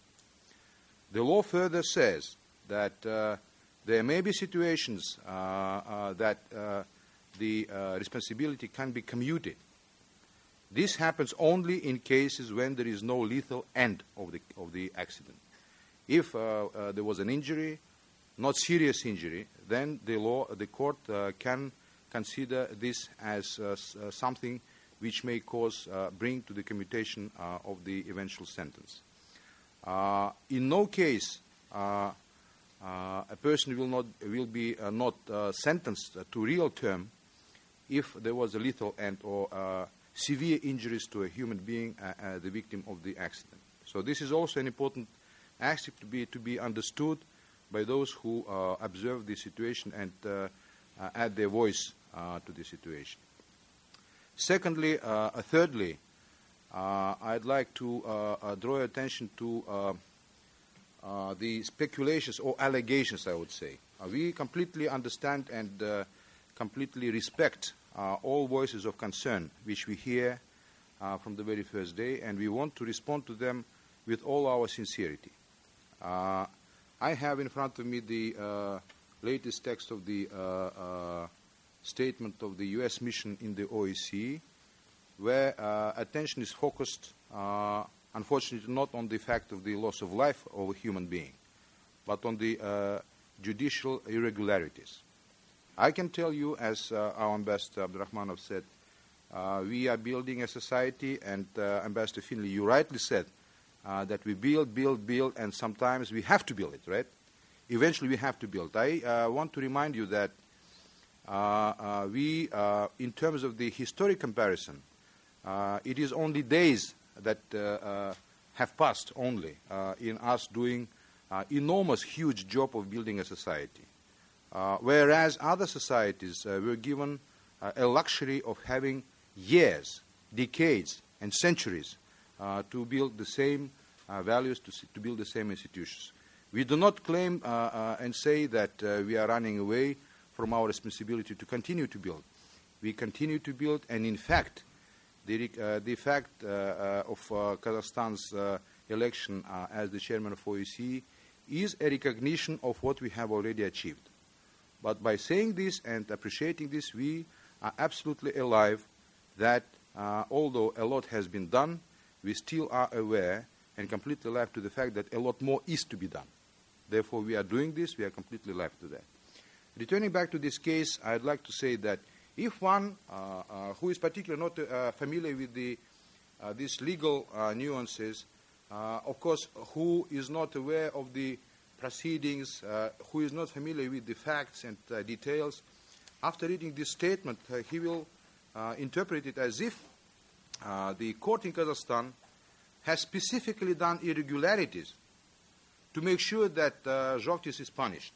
The law further says that uh, there may be situations uh, uh, that uh, the uh, responsibility can be commuted. This happens only in cases when there is no lethal end of the, of the accident. If uh, uh, there was an injury, not serious injury, then the law, the court uh, can consider this as uh, s- uh, something which may cause, uh, bring to the commutation uh, of the eventual sentence. Uh, in no case, uh, uh, a person will not will be uh, not uh, sentenced to real term if there was a lethal end or uh, severe injuries to a human being, uh, uh, the victim of the accident. So this is also an important aspect to be to be understood by those who uh, observe the situation and uh, uh, add their voice uh, to the situation. Secondly, uh, uh, thirdly, uh, I'd like to uh, uh, draw your attention to uh, uh, the speculations or allegations, I would say. Uh, we completely understand and uh, completely respect uh, all voices of concern which we hear uh, from the very first day, and we want to respond to them with all our sincerity. Uh, I have in front of me the uh, latest text of the uh, uh, statement of the U S mission in the O S C E, where uh, attention is focused, uh, unfortunately, not on the fact of the loss of life of a human being, but on the uh, judicial irregularities. I can tell you, as uh, our Ambassador Abdurrahmanov said, uh, we are building a society, and uh, Ambassador Finley, you rightly said, Uh, that we build, build, build, and sometimes we have to build it, right? Eventually we have to build. I uh, want to remind you that uh, uh, we, uh, in terms of the historic comparison, uh, it is only days that uh, uh, have passed only uh, in us doing uh, enormous, huge job of building a society. Uh, whereas other societies uh, were given uh, a luxury of having years, decades, and centuries uh, to build the same uh, values, to, to build the same institutions. We do not claim uh, uh, and say that uh, we are running away from our responsibility to continue to build. We continue to build, and in fact, the, uh, the fact uh, uh, of uh, Kazakhstan's uh, election uh, as the chairman of O E C is a recognition of what we have already achieved. But by saying this and appreciating this, we are absolutely alive that uh, although a lot has been done, we still are aware and completely alive to the fact that a lot more is to be done. Therefore, we are doing this, we are completely alive to that. Returning back to this case, I'd like to say that if one uh, uh, who is particularly not uh, familiar with the, uh, these legal uh, nuances, uh, of course, who is not aware of the proceedings, uh, who is not familiar with the facts and uh, details, after reading this statement, uh, he will uh, interpret it as if uh, the court in Kazakhstan has specifically done irregularities to make sure that uh, Zhovtis is punished.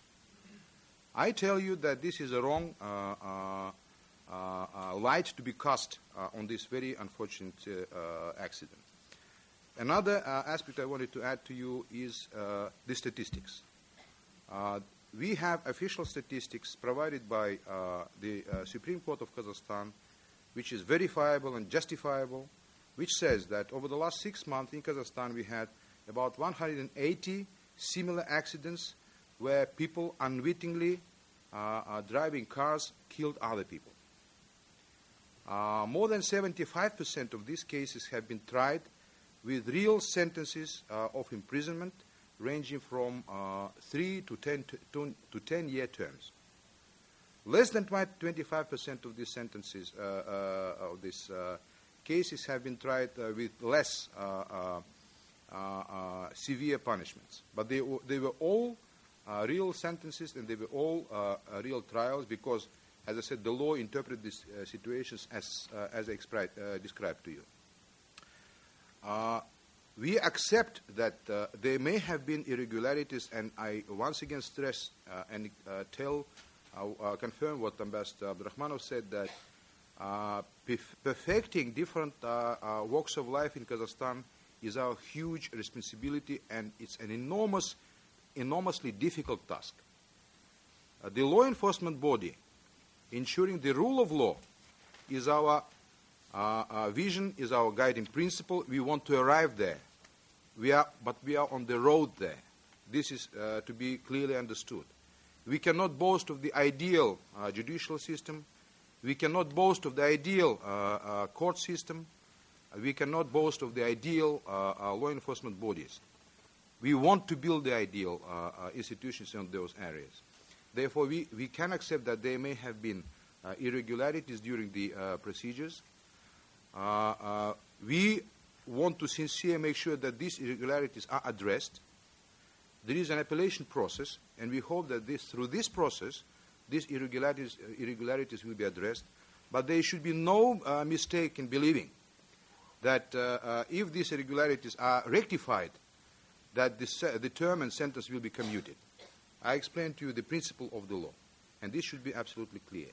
I tell you that this is a wrong uh, uh, uh, light to be cast uh, on this very unfortunate uh, accident. Another uh, aspect I wanted to add to you is uh, the statistics. Uh, we have official statistics provided by uh, the uh, Supreme Court of Kazakhstan, which is verifiable and justifiable, which says that over the last six months in Kazakhstan we had about one hundred eighty similar accidents where people unwittingly uh, uh, driving cars killed other people. Uh, more than seventy-five percent of these cases have been tried with real sentences uh, of imprisonment ranging from uh, three to ten to, to ten year terms. Less than twenty-five percent of these sentences uh, uh, of these uh, cases have been tried uh, with less uh, uh, uh, uh, severe punishments. But they, they were all uh, real sentences and they were all uh, uh, real trials because, as I said, the law interpreted these uh, situations as, uh, as I expri- uh, described to you. Uh, we accept that uh, there may have been irregularities, and I once again stress uh, and uh, tell, uh, uh, confirm what Ambassador Abdurrahmanov said, that uh, perf- perfecting different uh, uh, walks of life in Kazakhstan is our huge responsibility, and it's an enormous, enormously difficult task. Uh, the law enforcement body ensuring the rule of law is our Uh, our vision, is our guiding principle. We want to arrive there. We are, but we are on the road there. This is uh, to be clearly understood. We cannot boast of the ideal uh, judicial system. We cannot boast of the ideal uh, uh, court system. We cannot boast of the ideal uh, uh, law enforcement bodies. We want to build the ideal uh, uh, institutions in those areas. Therefore, we, we can accept that there may have been uh, irregularities during the uh, procedures. Uh, uh, we want to sincerely make sure that these irregularities are addressed. There is an appellation process, and we hope that this, through this process, these irregularities, uh, irregularities will be addressed. But there should be no uh, mistake in believing that uh, uh, if these irregularities are rectified, that the, se- the term and sentence will be commuted. I explained to you the principle of the law, and this should be absolutely clear.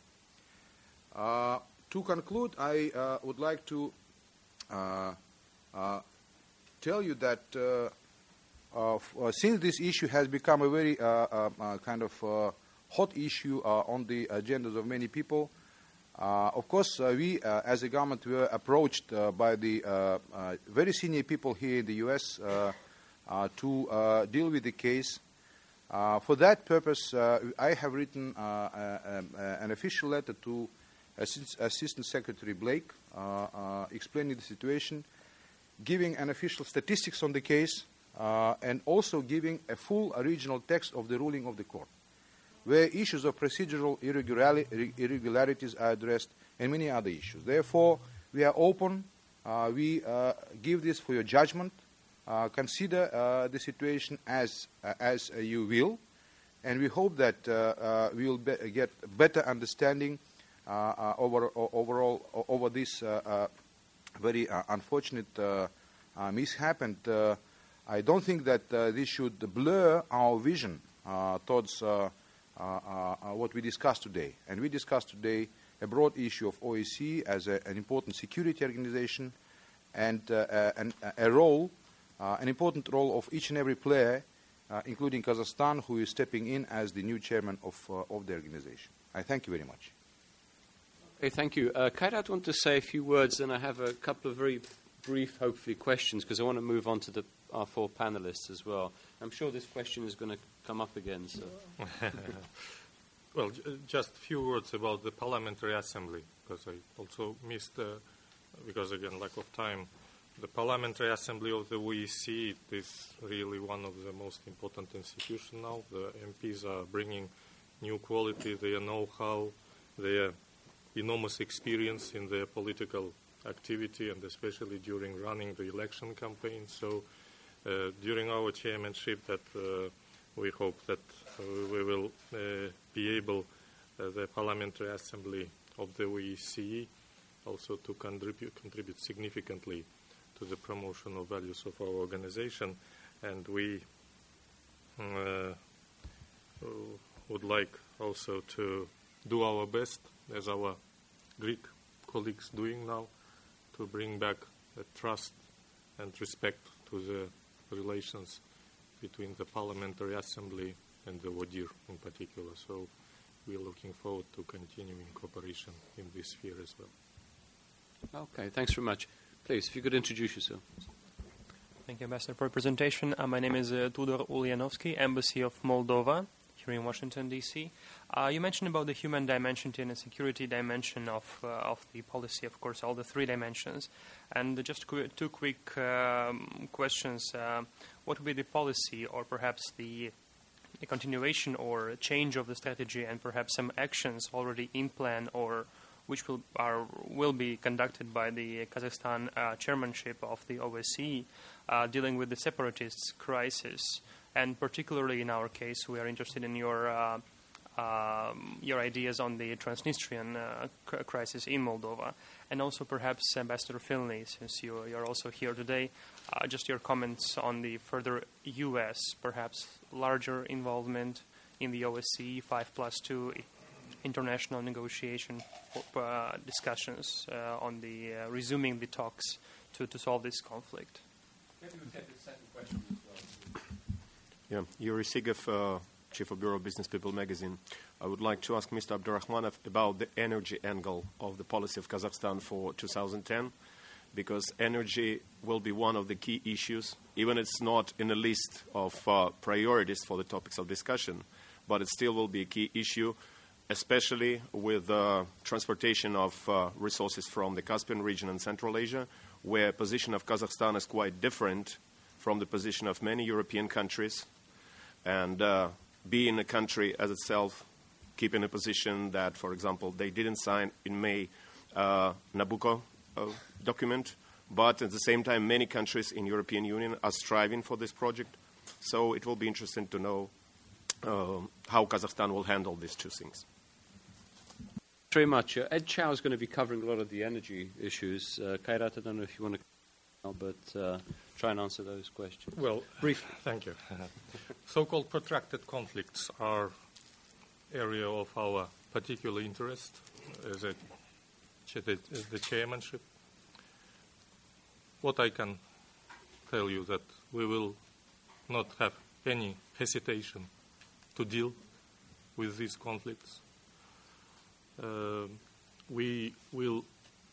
Uh, To conclude, I uh, would like to uh, uh, tell you that uh, uh, f- uh, since this issue has become a very uh, uh, uh, kind of uh, hot issue uh, on the agendas of many people, uh, of course, uh, we uh, as a government were approached uh, by the uh, uh, very senior people here in the U S uh, uh, to uh, deal with the case. Uh, for that purpose, uh, I have written uh, uh, uh, an official letter to Assistant Secretary Blake, uh, uh, explaining the situation, giving an official statistics on the case, uh, and also giving a full original text of the ruling of the court, where issues of procedural irregularities are addressed and many other issues. Therefore, we are open. Uh, we uh, give this for your judgment. Uh, consider uh, the situation as, uh, as uh, you will, and we hope that uh, uh, we will be- get better understanding Uh, uh, over, overall over this uh, uh, very uh, unfortunate uh, uh, mishap, and uh, I don't think that uh, this should blur our vision uh, towards uh, uh, uh, uh, what we discussed today. And we discussed today a broad issue of O S C E as a, an important security organization and uh, uh, an, a role, uh, an important role of each and every player, uh, including Kazakhstan, who is stepping in as the new chairman of, uh, of the organization. I thank you very much. Okay, thank you. Uh, Kairat, want to say a few words, and I have a couple of very brief, hopefully, questions, because I want to move on to the, our four panelists as well. I'm sure this question is going to come up again. So. Well, j- just a few words about the Parliamentary Assembly, because I also missed, uh, because again, lack of time, the Parliamentary Assembly of the O S C E is really one of the most important institutions now. The M Ps are bringing new quality, their know-how, their enormous experience in their political activity, and especially during running the election campaign. So uh, during our chairmanship, that uh, we hope that uh, we will uh, be able, uh, the Parliamentary Assembly of the O S C E, also to contribute, contribute significantly to the promotion of values of our organization. And we uh, would like also to do our best, as our Greek colleagues doing now, to bring back the trust and respect to the relations between the Parliamentary Assembly and the ODIHR in particular. So we're looking forward to continuing cooperation in this sphere as well. Okay, thanks very much. Please, if you could introduce yourself. Thank you, Ambassador, for your presentation. Uh, my name is uh, Tudor Ulyanovsky, Embassy of Moldova, here in Washington, D C Uh, you mentioned about the human dimension and the security dimension of uh, of the policy, of course, all the three dimensions. And just qu- two quick um, questions. Uh, what would be the policy, or perhaps the, the continuation or change of the strategy, and perhaps some actions already in plan, or which will are will be conducted by the Kazakhstan uh, chairmanship of the O S C E, uh, dealing with the separatists crisis? And particularly in our case, we are interested in your uh, um, your ideas on the Transnistrian uh, c- crisis in Moldova, and also perhaps Ambassador Finley, since you you are also here today, uh, just your comments on the further U S perhaps larger involvement in the O S C E five plus two international negotiation uh, discussions uh, on the uh, resuming the talks to, to solve this conflict. Maybe we'll take the second question as well. Yeah, Yuri Sigev, uh, Chief of Bureau of Business People magazine. I would like to ask Mister Abdurrahmanov about the energy angle of the policy of Kazakhstan for two thousand ten, because energy will be one of the key issues, even it's not in a list of uh, priorities for the topics of discussion, but it still will be a key issue, especially with uh, transportation of uh, resources from the Caspian region and Central Asia, where position of Kazakhstan is quite different from the position of many European countries. And uh, being a country as itself, keeping a position that, for example, they didn't sign in May uh, Nabucco uh, document, but at the same time, many countries in European Union are striving for this project. So it will be interesting to know uh, how Kazakhstan will handle these two things. Very much. Uh, Ed Chow is going to be covering a lot of the energy issues. Uh, Kairat, I don't know if you want to, but uh, try and answer those questions. Well, brief. Thank you. So-called protracted conflicts are area of our particular interest as, a, as the chairmanship. What I can tell you that we will not have any hesitation to deal with these conflicts. Uh, we will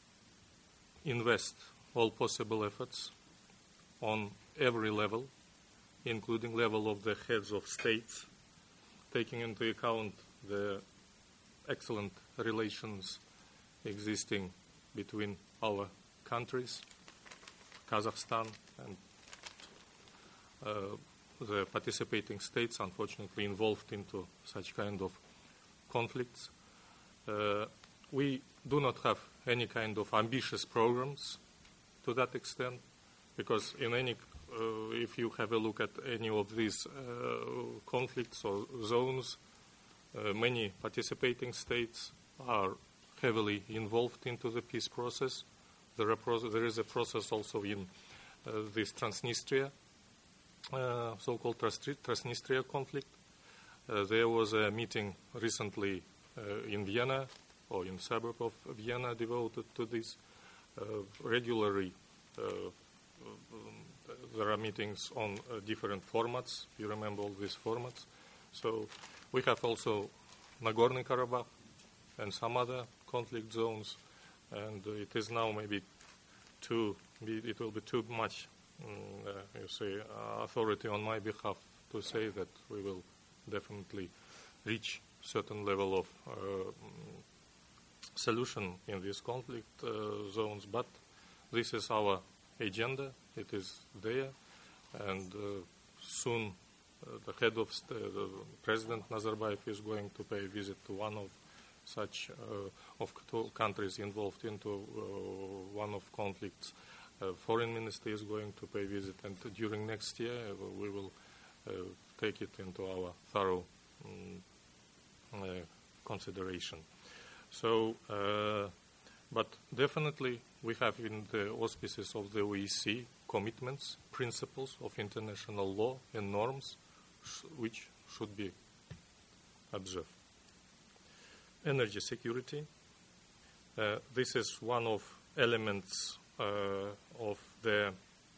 invest all possible efforts on every level, including level of the heads of states, taking into account the excellent relations existing between our countries, Kazakhstan and uh, the participating states, unfortunately involved into such kind of conflicts. Uh, we do not have any kind of ambitious programs to that extent, because in any, uh, if you have a look at any of these uh, conflicts or zones, uh, many participating states are heavily involved into the peace process. There, are pro- there is a process also in uh, this Transnistria, uh, so-called Trans- Transnistria conflict. Uh, there was a meeting recently uh, in Vienna, or in suburb of Vienna, devoted to this. Uh, regularly, uh, um, there are meetings on uh, different formats. You remember all these formats. So we have also Nagorno-Karabakh and some other conflict zones, and uh, it is now maybe too, it will be too much, um, uh, you say, uh, authority on my behalf to say that we will definitely reach certain level of uh, solution in these conflict uh, zones, but this is our agenda. It is there, and uh, soon uh, the head of st- uh, President Nazarbayev is going to pay a visit to one of such uh, of two countries involved into uh, one of conflicts. Uh, foreign minister is going to pay a visit, and during next year uh, we will uh, take it into our thorough um, uh, consideration. So, uh, but definitely we have in the auspices of the O E C commitments, principles of international law and norms sh- which should be observed. Energy security. Uh, this is one of elements uh, of the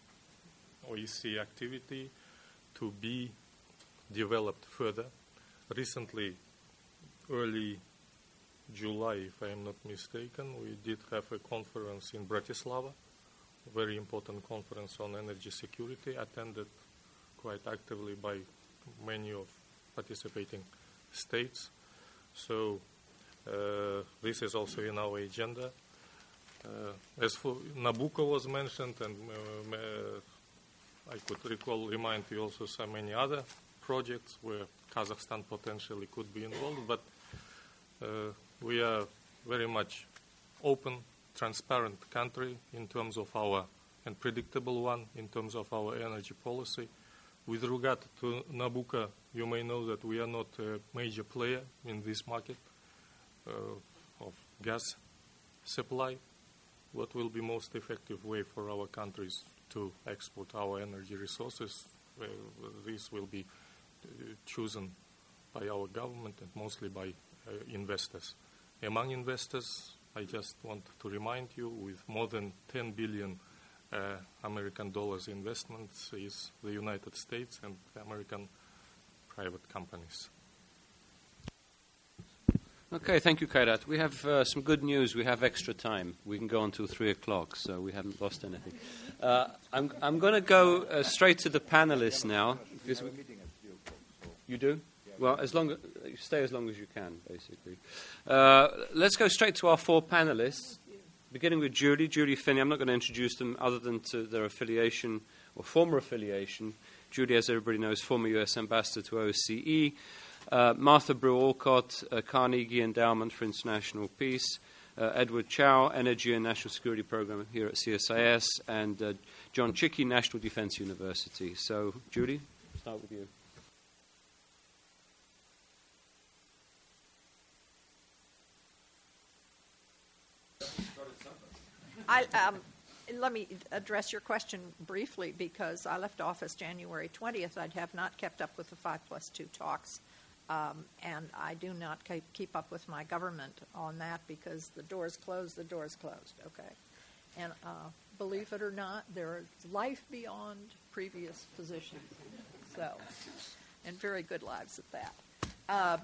O E C activity to be developed further. Recently, early July, if I am not mistaken, we did have a conference in Bratislava, a very important conference on energy security, attended quite actively by many of participating states. So uh, this is also in our agenda. Uh, as for Nabucco was mentioned, and uh, uh, I could recall, remind you also so many other projects where Kazakhstan potentially could be involved, but uh, we are very much open, transparent country in terms of our, and predictable one in terms of our energy policy. With regard to Nabucco, you may know that we are not a major player in this market uh, of gas supply. What will be most effective way for our countries to export our energy resources? Uh, this will be uh, chosen by our government and mostly by uh, investors. Among investors, I just want to remind you, with more than ten billion uh, American dollars investments is the United States and American private companies. Okay, thank you, Kairat. We have uh, some good news. We have extra time. We can go until three o'clock, so we haven't lost anything. Uh, I'm, I'm going to go uh, straight to the panelists now. Because we, you do? Well, as long as, stay as long as you can, basically. Uh, let's go straight to our four panelists, beginning with Julie. Julie Finney. I'm not going to introduce them other than to their affiliation or former affiliation. Julie, as everybody knows, former U S ambassador to O S C E. Uh, Martha Brew-Alcott, uh, Carnegie Endowment for International Peace. Uh, Edward Chow, Energy and National Security Program here at C S I S. And uh, John Chickie, National Defense University. So, Julie, start with you. I, um, let me address your question briefly, because I left office January twentieth. I have not kept up with the five plus two talks, um, and I do not keep, keep up with my government on that, because the door's closed, the door's closed, okay? And uh, believe it or not, there is life beyond previous positions, so, and very good lives at that. Um,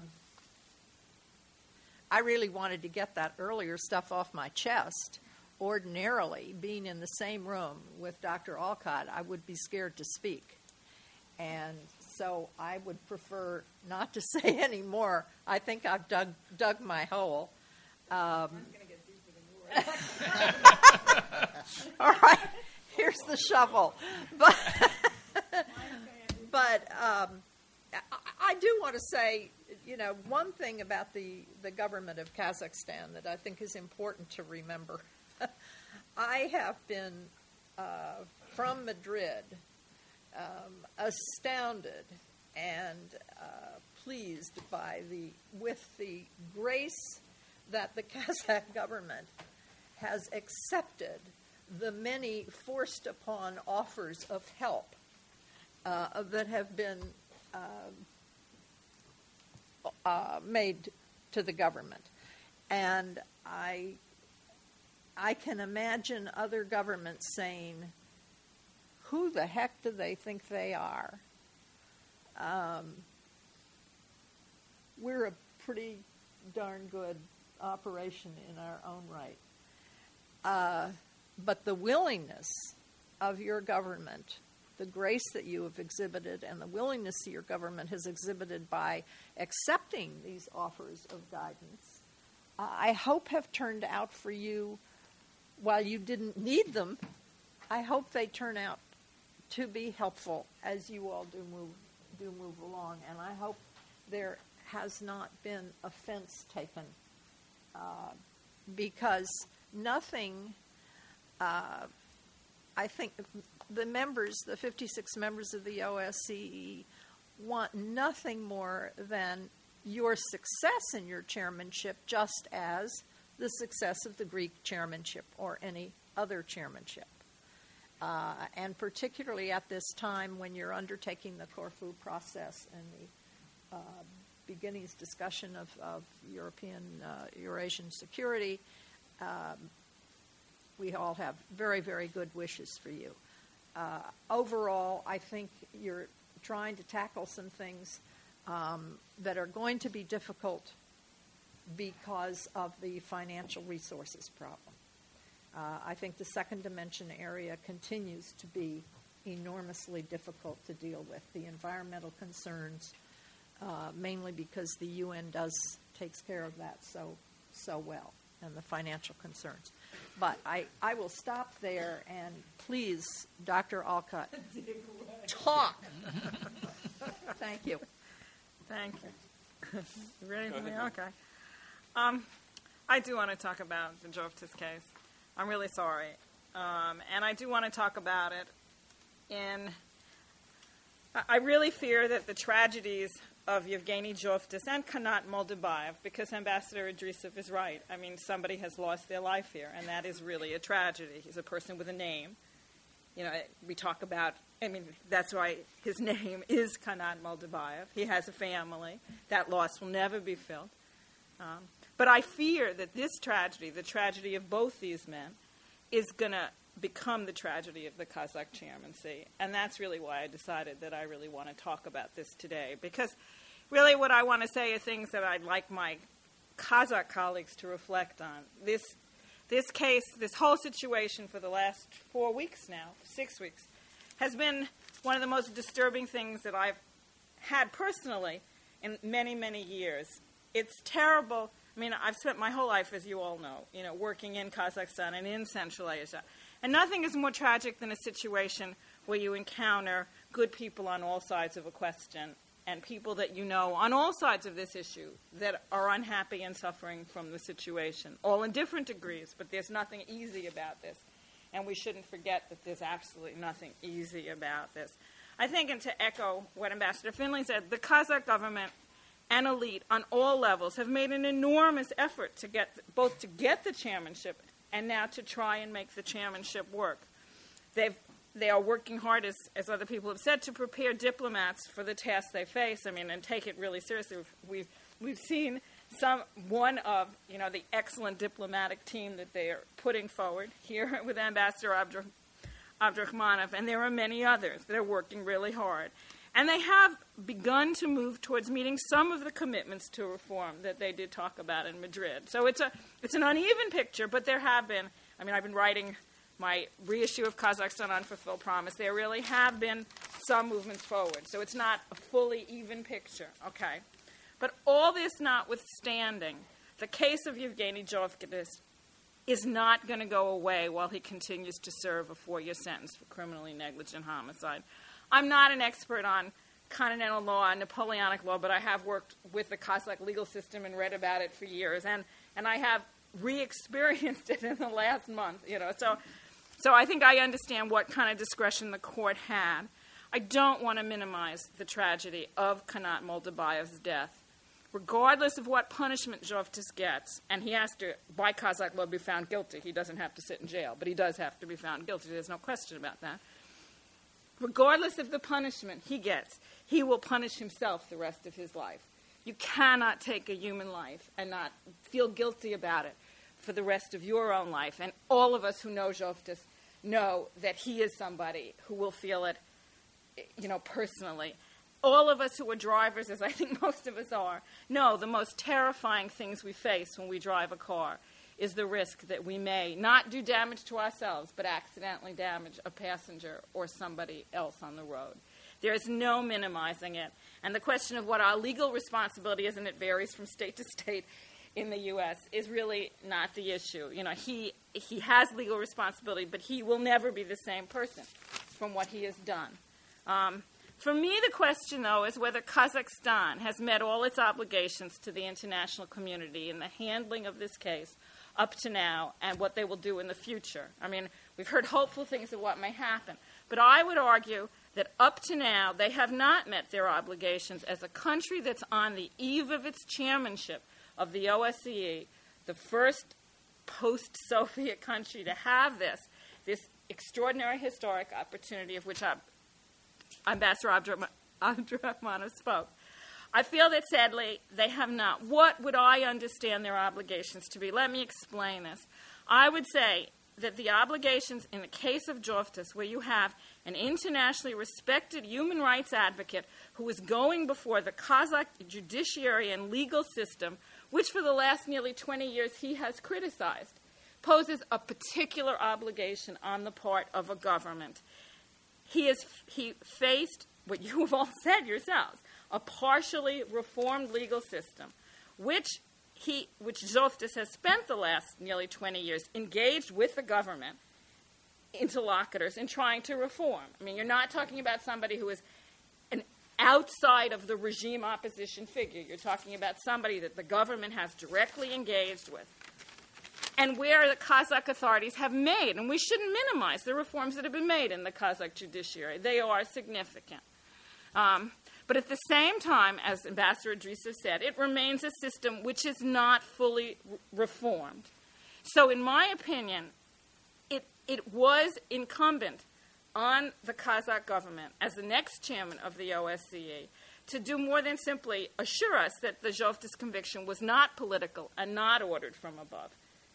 I really wanted to get that earlier stuff off my chest. Ordinarily, being in the same room with Doctor Alcott, I would be scared to speak. And so I would prefer not to say any more. I think I've dug, dug my hole. Um, I'm going to get deeper than yours. All right, here's the shovel. But, but um, I, I do want to say, you know, one thing about the, the government of Kazakhstan that I think is important to remember. I have been, uh, from Madrid, um, astounded and uh, pleased by the, with the grace that the Kazakh government has accepted the many forced upon offers of help uh, that have been uh, uh, made to the government. And I, I can imagine other governments saying, who the heck do they think they are? Um, we're a pretty darn good operation in our own right. Uh, but the willingness of your government, the grace that you have exhibited, and the willingness that your government has exhibited by accepting these offers of guidance, uh, I hope have turned out for you, while you didn't need them, I hope they turn out to be helpful as you all do move do move along. And I hope there has not been offense taken, uh, because nothing, uh, I think the members, the fifty-six members of the O S C E, want nothing more than your success in your chairmanship, just as the success of the Greek chairmanship or any other chairmanship. Uh, and particularly at this time when you're undertaking the Corfu process and the uh, beginnings discussion of, of European, uh, Eurasian security, um, we all have very, very good wishes for you. Uh, overall, I think you're trying to tackle some things um, that are going to be difficult because of the financial resources problem. Uh, I think the second dimension area continues to be enormously difficult to deal with. The environmental concerns, uh, mainly because the U N does takes care of that so so well, and the financial concerns. But I, I will stop there, and please, Doctor Alcott, talk. Thank you. Thank you. You ready for me? Okay. Um, I do want to talk about the Jovtis case. I'm really sorry. Um, and I do want to talk about it in... I really fear that the tragedies of Yevgeny Jovtis and Kanat Moldabayev, because Ambassador Idrisov is right. I mean, somebody has lost their life here, and that is really a tragedy. He's a person with a name. You know, we talk about... I mean, that's why his name is Kanat Moldabayev. He has a family. That loss will never be filled. Um, but I fear that this tragedy, the tragedy of both these men, is going to become the tragedy of the Kazakh chairmancy. And that's really why I decided that I really want to talk about this today. Because really what I want to say are things that I'd like my Kazakh colleagues to reflect on. This, this case, this whole situation for the last four weeks now, six weeks, has been one of the most disturbing things that I've had personally in many, many years. It's terrible. I mean, I've spent my whole life, as you all know, you know, working in Kazakhstan and in Central Asia. And nothing is more tragic than a situation where you encounter good people on all sides of a question and people that you know on all sides of this issue that are unhappy and suffering from the situation, all in different degrees, but there's nothing easy about this. And we shouldn't forget that there's absolutely nothing easy about this. I think, and to echo what Ambassador Finley said, the Kazakh government and elite on all levels have made an enormous effort to get both to get the chairmanship and now to try and make the chairmanship work. They've they are working hard, as, as other people have said, to prepare diplomats for the tasks they face. I mean, and take it really seriously. We've we've seen some one of you know the excellent diplomatic team that they are putting forward here with Ambassador Abdur, Abdurakhmanov, and there are many others that are working really hard. And they have begun to move towards meeting some of the commitments to reform that they did talk about in Madrid. So it's a it's an uneven picture, but there have been, I mean, I've been writing my reissue of Kazakhstan Unfulfilled Promise. There really have been some movements forward. So it's not a fully even picture, okay? But all this notwithstanding, the case of Yevgeny Jovtis is not going to go away while he continues to serve a four-year sentence for criminally negligent homicide. I'm not an expert on continental law and Napoleonic law, but I have worked with the Kazakh legal system and read about it for years, and, and I have re-experienced it in the last month. You know, so so I think I understand what kind of discretion the court had. I don't want to minimize the tragedy of Kanat Moldabayev's death. Regardless of what punishment Jovtis gets, and he has to, by Kazakh law, be found guilty. He doesn't have to sit in jail, but he does have to be found guilty. There's no question about that. Regardless of the punishment he gets, he will punish himself the rest of his life. You cannot take a human life and not feel guilty about it for the rest of your own life. And all of us who know Zhovtis know that he is somebody who will feel it, you know, personally. All of us who are drivers, as I think most of us are, know the most terrifying things we face when we drive a car is the risk that we may not do damage to ourselves, but accidentally damage a passenger or somebody else on the road. There is no minimizing it. And the question of what our legal responsibility is, and it varies from state to state in the U S, is really not the issue. You know, he, he has legal responsibility, but he will never be the same person from what he has done. Um, For me, the question, though, is whether Kazakhstan has met all its obligations to the international community in the handling of this case up to now and what they will do in the future. I mean, we've heard hopeful things of what may happen. But I would argue that up to now, they have not met their obligations as a country that's on the eve of its chairmanship of the O S C E, the first post-Soviet country to have this, this extraordinary historic opportunity of which I'm Ambassador Abdurrahmanov spoke. I feel that, sadly, they have not. What would I understand their obligations to be? Let me explain this. I would say that the obligations in the case of Zhovtis, where you have an internationally respected human rights advocate who is going before the Kazakh judiciary and legal system, which for the last nearly twenty years he has criticized, poses a particular obligation on the part of a government. He is he faced what you have all said yourselves, a partially reformed legal system, which he which Zhovtis has spent the last nearly twenty years engaged with the government interlocutors in trying to reform. I mean, you're not talking about somebody who is an outside of the regime opposition figure. You're talking about somebody that the government has directly engaged with. And where the Kazakh authorities have made, and we shouldn't minimize the reforms that have been made in the Kazakh judiciary. They are significant. Um, but at the same time, as Ambassador Idrisov said, it remains a system which is not fully re- reformed. So in my opinion, it, it was incumbent on the Kazakh government, as the next chairman of the O S C E, to do more than simply assure us that the Zhovtis conviction was not political and not ordered from above.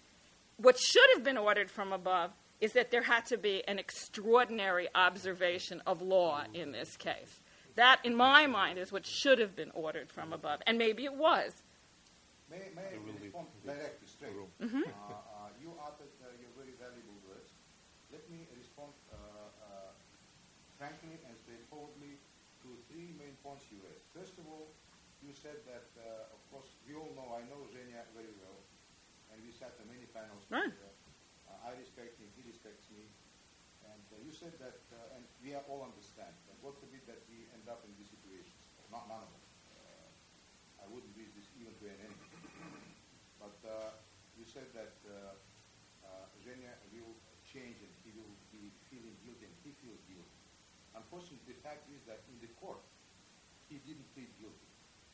What should have been ordered from above is that there had to be an extraordinary observation of law in this case. That, in my mind, is what should have been ordered from above, and maybe it was. May, may I respond directly, straight? Mm-hmm. Uh, uh, you uttered uh, your very valuable words. Let me respond uh, uh, frankly and straightforwardly to three main points you raised. First of all, you said that, uh, of course, we all know, I know Zhenya very well, and we sat in many panels Right. together. Uh, I respect him, he respects me. And uh, you said that, uh, and we are all understand, that God forbid that we end up in these situations. Not none of us. Uh, I wouldn't wish this even to an enemy. But uh, you said that uh, uh, Zhenya will change and he will be feeling guilty, and he feels guilty. Unfortunately, the fact is that in the court, he didn't plead guilty.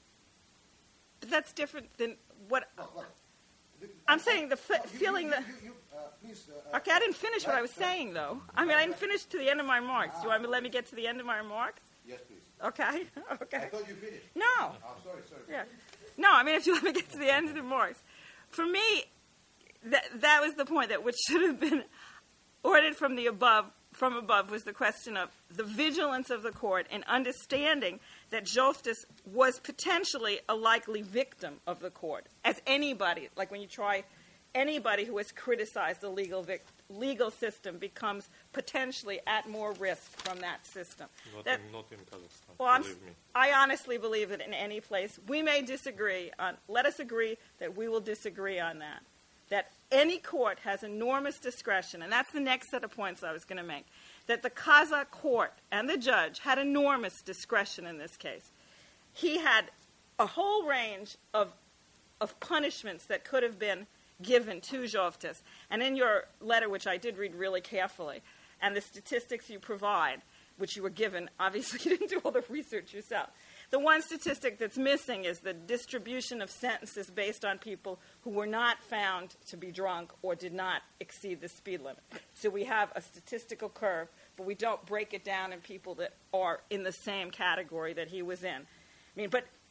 But that's different than what Well, well, the, I'm saying. The f- no, you, feeling you, that. You, you, uh, please, uh, Okay, I didn't finish what I was let, uh, saying, though. I mean, I didn't finish to the end of my remarks. Do you want me to let me get to the end of my remarks? Yes, please. Okay. I Okay. thought you finished. No. Oh, sorry, sorry. Yeah. No, I mean, if you let me get to the end of the remarks. For me, that that was the point, that what should have been ordered from the above, from above, was the question of the vigilance of the court and understanding that Zhovtis was potentially a likely victim of the court, as anybody, like when you try, anybody who has criticized the legal vic- legal system becomes potentially at more risk from that system. Not, That- in, not in Kazakhstan, Well, I'm, believe me. I honestly believe that in any place, we may disagree on, let us agree that we will disagree on that. That any court has enormous discretion, and that's the next set of points I was going to make, that the Kazakh court and the judge had enormous discretion in this case. He had a whole range of, of punishments that could have been given to Zhovtis. And in your letter, which I did read really carefully, and the statistics you provide, which you were given, obviously you didn't do all the research yourself. The one statistic that's missing is the distribution of sentences based on people who were not found to be drunk or did not exceed the speed limit. So we have a statistical curve, but we don't break it down in people that are in the same category that he was in. I mean, but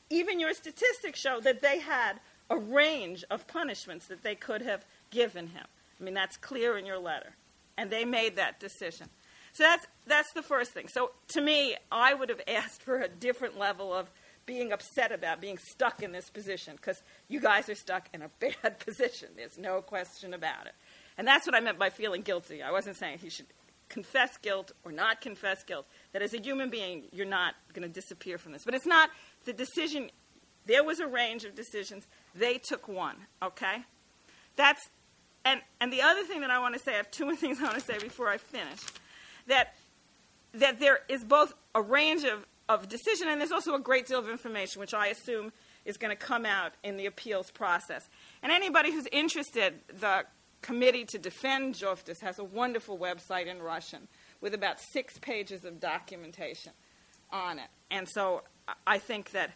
even your statistics show that they had a range of punishments that they could have given him. I mean, that's clear in your letter. And they made that decision. So that's, that's the first thing. So to me, I would have asked for a different level of being upset about being stuck in this position, because you guys are stuck in a bad position. There's no question about it. And that's what I meant by feeling guilty. I wasn't saying he should confess guilt or not confess guilt, that as a human being, you're not going to disappear from this. But it's not the decision. There was a range of decisions. They took one, okay? That's, and, and the other thing that I want to say, I have two more things I want to say before I finish, that, that there is both a range of, of decision, and there's also a great deal of information, which I assume is going to come out in the appeals process. And anybody who's interested, the Committee to Defend Zhovtis has a wonderful website in Russian with about six pages of documentation on it. And so I think that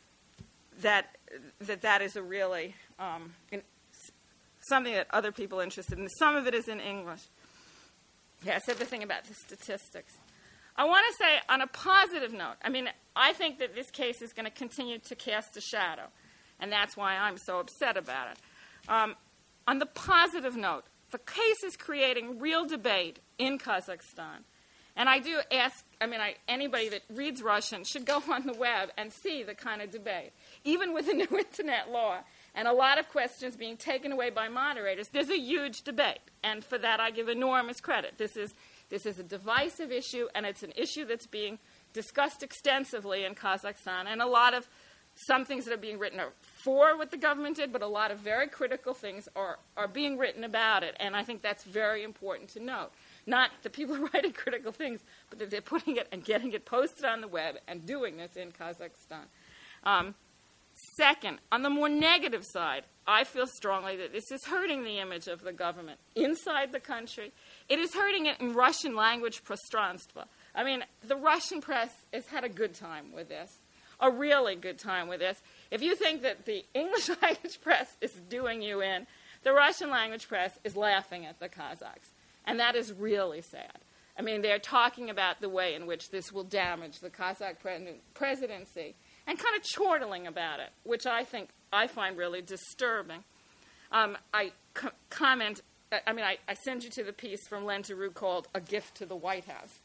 that that, that is a really um, in, something that other people are interested in. Some of it is in English. Yeah, I said the thing about the statistics. I want to say on a positive note, I mean, I think that this case is going to continue to cast a shadow, and that's why I'm so upset about it. Um, on the positive note, the case is creating real debate in Kazakhstan. And I do ask, I mean, I, anybody that reads Russian should go on the web and see the kind of debate. Even with the new Internet law and a lot of questions being taken away by moderators, there's a huge debate. And for that, I give enormous credit. This is, this is a divisive issue, and it's an issue that's being discussed extensively in Kazakhstan. And a lot of some things that are being written are for what the government did, but a lot of very critical things are, are being written about it. And I think that's very important to note. Not the people writing critical things, but that they're putting it and getting it posted on the web and doing this in Kazakhstan. Um, second, on the more negative side, I feel strongly that this is hurting the image of the government inside the country. It is hurting it in Russian language prostranstvo. I mean, the Russian press has had a good time with this, a really good time with this. If you think that the English language press is doing you in, the Russian language press is laughing at the Kazakhs. And that is really sad. I mean, they're talking about the way in which this will damage the Kazakh pre- presidency and kind of chortling about it, which I think I find really disturbing. Um, I co- comment, I mean, I, I send you to the piece from Len Terue called A Gift to the White House.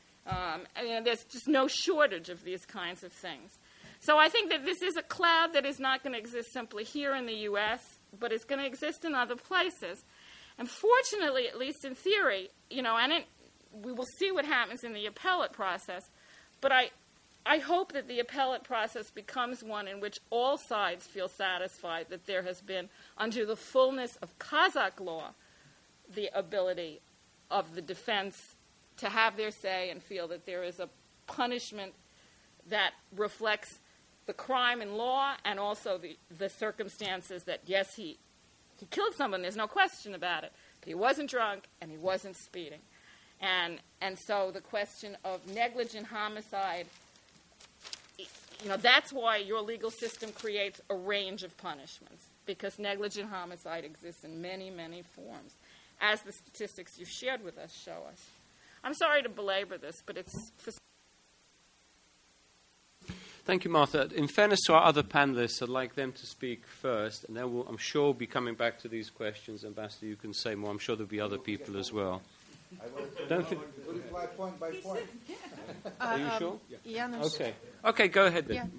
Um, and there's just no shortage of these kinds of things. So I think that this is a cloud that is not going to exist simply here in the U S, but it's going to exist in other places. And fortunately, at least in theory, you know, and it, we will see what happens in the appellate process, but I, I hope that the appellate process becomes one in which all sides feel satisfied that there has been, under the fullness of Kazakh law, the ability of the defense to have their say and feel that there is a punishment that reflects the crime in law and also the, the circumstances that, yes, he He killed someone, there's no question about it. But he wasn't drunk, and he wasn't speeding. And and so the question of negligent homicide, you know, that's why your legal system creates a range of punishments, because negligent homicide exists in many, many forms, as the statistics you've shared with us show us. I'm sorry to belabor this, but it's... For Thank you, Martha. In fairness to our other panelists, I'd like them to speak first, and then we'll, I'm sure we'll be coming back to these questions. Ambassador, you can say more. I'm sure there'll be other people as well. Don't think... point by point. Are you sure? Yeah. Okay. Okay, go ahead then. Yeah.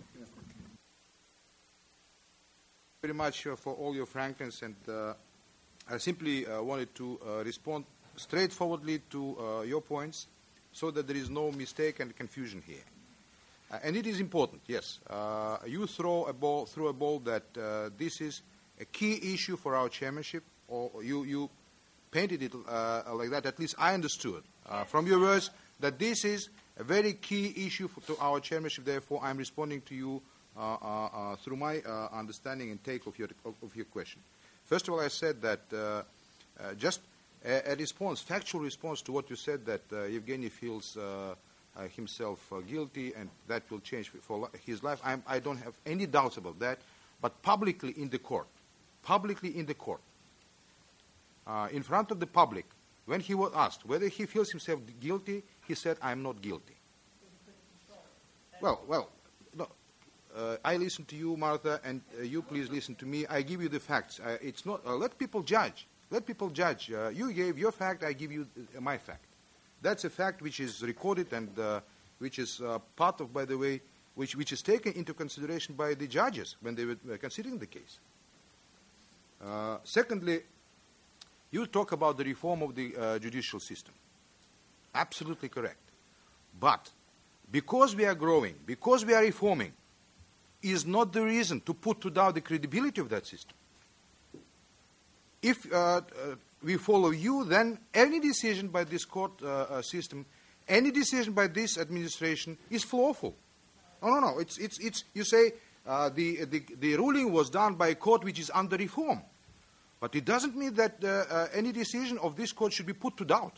Very much uh, for all your frankness, and uh, I simply uh, wanted to uh, respond straightforwardly to uh, your points so that there is no mistake and confusion here. Uh, and it is important, yes. Uh, you throw a ball, throw a ball that uh, this is a key issue for our chairmanship, or you, you painted it uh, like that. At least I understood uh, from your words that this is a very key issue for, to our chairmanship. Therefore, I'm responding to you uh, uh, uh, through my uh, understanding and take of your of, of your question. First of all, I said that uh, uh, just a, a response, factual response to what you said, that uh, Evgeny feels Uh, Uh, himself uh, guilty, and that will change for li- his life. I'm, I don't have any doubts about that. But publicly in the court, publicly in the court, uh, in front of the public, when he was asked whether he feels himself guilty, he said, "I'm not guilty." Well, well, no, uh, I listen to you, Martha, and uh, you please listen to me. I give you the facts. Uh, it's not. Uh, let people judge. Let people judge. Uh, you gave your fact. I give you uh, my fact. That's a fact which is recorded and uh, which is uh, part of, by the way, which which is taken into consideration by the judges when they were uh, considering the case. Uh, secondly, you talk about the reform of the uh, judicial system. Absolutely correct. But because we are growing, because we are reforming, is not the reason to put to doubt the credibility of that system. If uh, uh, we follow you, then any decision by this court uh, uh, system, any decision by this administration is flawful. No, no, no. It's, it's, it's, you say uh, the, the, the ruling was done by a court which is under reform. But it doesn't mean that uh, uh, any decision of this court should be put to doubt.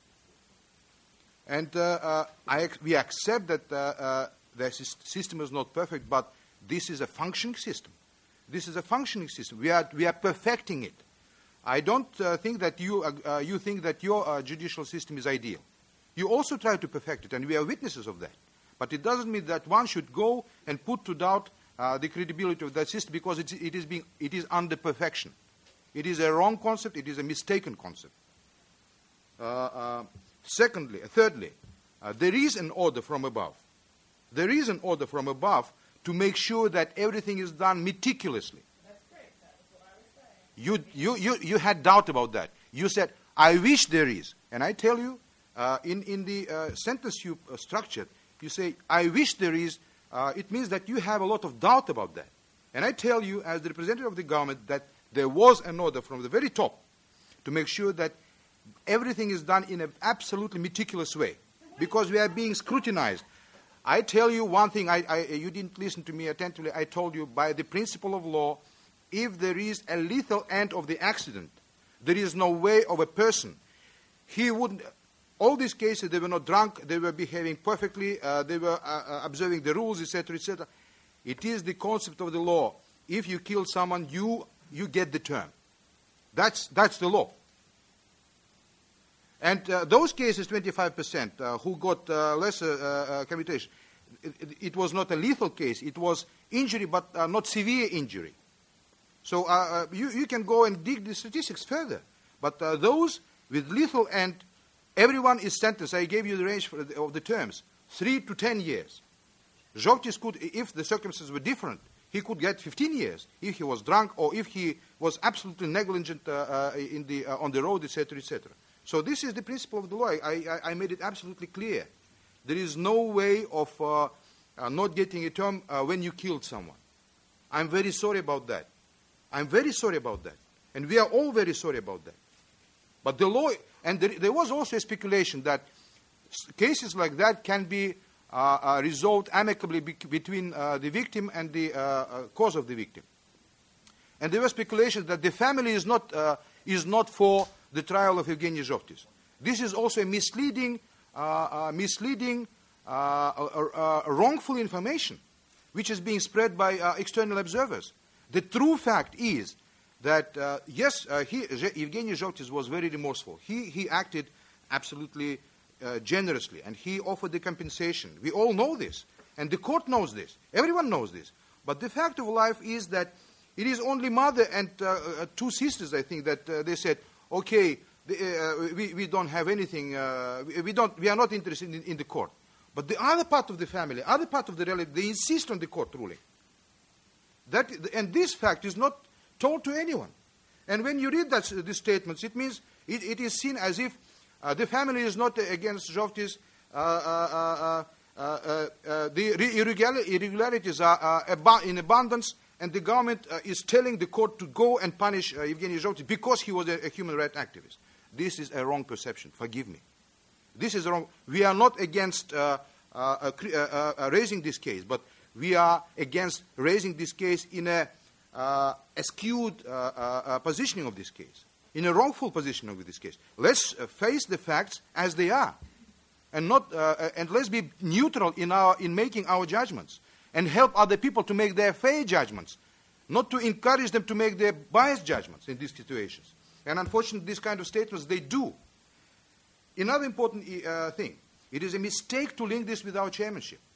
And uh, uh, I, we accept that uh, uh, the system is not perfect, but this is a functioning system. This is a functioning system. We are, we are perfecting it. I don't uh, think that you, uh, you think that your uh, judicial system is ideal. You also try to perfect it, and we are witnesses of that. But it doesn't mean that one should go and put to doubt uh, the credibility of that system because it's, it, is being, it is under perfection. It is a wrong concept. It is a mistaken concept. Uh, uh, secondly, thirdly, uh, there is an order from above. There is an order from above to make sure that everything is done meticulously. That's great. That was what I was saying. You, you, you, you had doubt about that. You said, I wish there is. And I tell you, uh, in, in the uh, sentence you uh, structured, you say, I wish there is. Uh, it means that you have a lot of doubt about that. And I tell you, as the representative of the government, that there was an order from the very top to make sure that everything is done in an absolutely meticulous way because we are being scrutinized. I tell you one thing, I, I, you didn't listen to me attentively. I told you by the principle of law, if there is a lethal end of the accident, there is no way of a person. He wouldn't, all these cases, they were not drunk, they were behaving perfectly, uh, they were uh, uh, observing the rules, et cetera, et cetera. It is the concept of the law. If you kill someone, you you get the term. That's, that's the law. And uh, those cases, twenty-five percent, uh, who got uh, lesser uh, uh, commutation, it, it was not a lethal case. It was injury, but uh, not severe injury. So uh, uh, you, you can go and dig the statistics further. But uh, those with lethal end, everyone is sentenced. I gave you the range for the, of the terms, three to ten years. Zhovtis could, if the circumstances were different, he could get fifteen years if he was drunk or if he was absolutely negligent uh, uh, in the, uh, on the road, et cetera, et cetera. So this is the principle of the law. I, I, I made it absolutely clear. There is no way of uh, uh, not getting a term uh, when you killed someone. I'm very sorry about that. I'm very sorry about that. And we are all very sorry about that. But the law, and there, there was also a speculation that cases like that can be uh, uh, resolved amicably be between uh, the victim and the uh, uh, cause of the victim. And there was speculation that the family is not, uh, is not for the trial of Evgeny Zhovtis. This is also a misleading, uh, uh, misleading, uh, uh, uh, wrongful information, which is being spread by uh, external observers. The true fact is that uh, yes, uh, he, Evgeny Zhovtis was very remorseful. He he acted absolutely uh, generously, and he offered the compensation. We all know this, and the court knows this. Everyone knows this. But the fact of life is that it is only mother and uh, uh, two sisters, I think, that uh, they said, okay, the, uh, we, we don't have anything, uh, we, we, don't, we are not interested in, in the court. But the other part of the family, other part of the relative, they insist on the court ruling. That, and this fact is not told to anyone. And when you read that, these statements, it means it, it is seen as if uh, the family is not against Zhovtis, uh, uh, uh, uh, uh, the irregularities are uh, in abundance, and the government uh, is telling the court to go and punish uh, Evgeny Zhovtis because he was a, a human rights activist. This is a wrong perception. Forgive me. This is wrong. We are not against uh, uh, uh, uh, raising this case, but we are against raising this case in a uh, skewed uh, uh, uh, positioning of this case, in a wrongful positioning of this case. Let's uh, face the facts as they are, and not uh, and let's be neutral in our in making our judgments, and help other people to make their fair judgments, not to encourage them to make their biased judgments in these situations. And unfortunately, these kind of statements they do. Another important uh, thing: it is a mistake to link this with our chairmanship.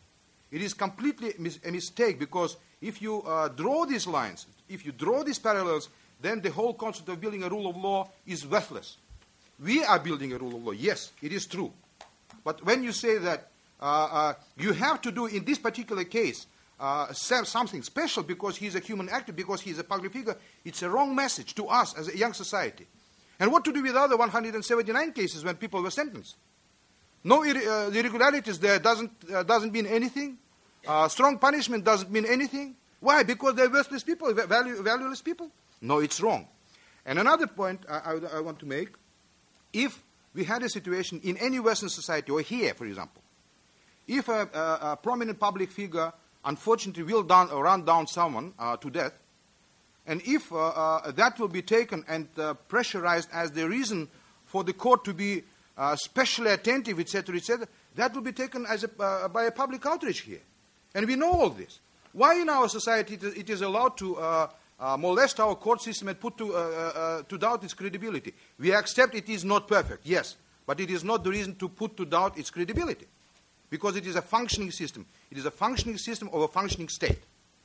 It is completely mis- a mistake, because if you uh, draw these lines, if you draw these parallels, then the whole concept of building a rule of law is worthless. We are building a rule of law. Yes, it is true. But when you say that uh, uh, you have to do in this particular case uh, something special because he's a human actor, because he's a public figure, it's a wrong message to us as a young society. And what to do with the other one hundred seventy-nine cases when people were sentenced? No, ir- uh, the irregularities there doesn't, uh, doesn't mean anything. Uh, strong punishment doesn't mean anything. Why? Because they're worthless people, value, valueless people? No, it's wrong. And another point I, I, I want to make, if we had a situation in any Western society, or here, for example, if a, a, a prominent public figure unfortunately will down, uh, run down someone uh, to death, and if uh, uh, that will be taken and uh, pressurized as the reason for the court to be uh, specially attentive, et cetera, et cetera, that will be taken as a, uh, by a public outrage here. And we know all this. Why in our society it is, it is allowed to uh, uh, molest our court system and put to, uh, uh, to doubt its credibility? We accept it is not perfect, yes, but it is not the reason to put to doubt its credibility, because it is a functioning system. It is a functioning system of a functioning state.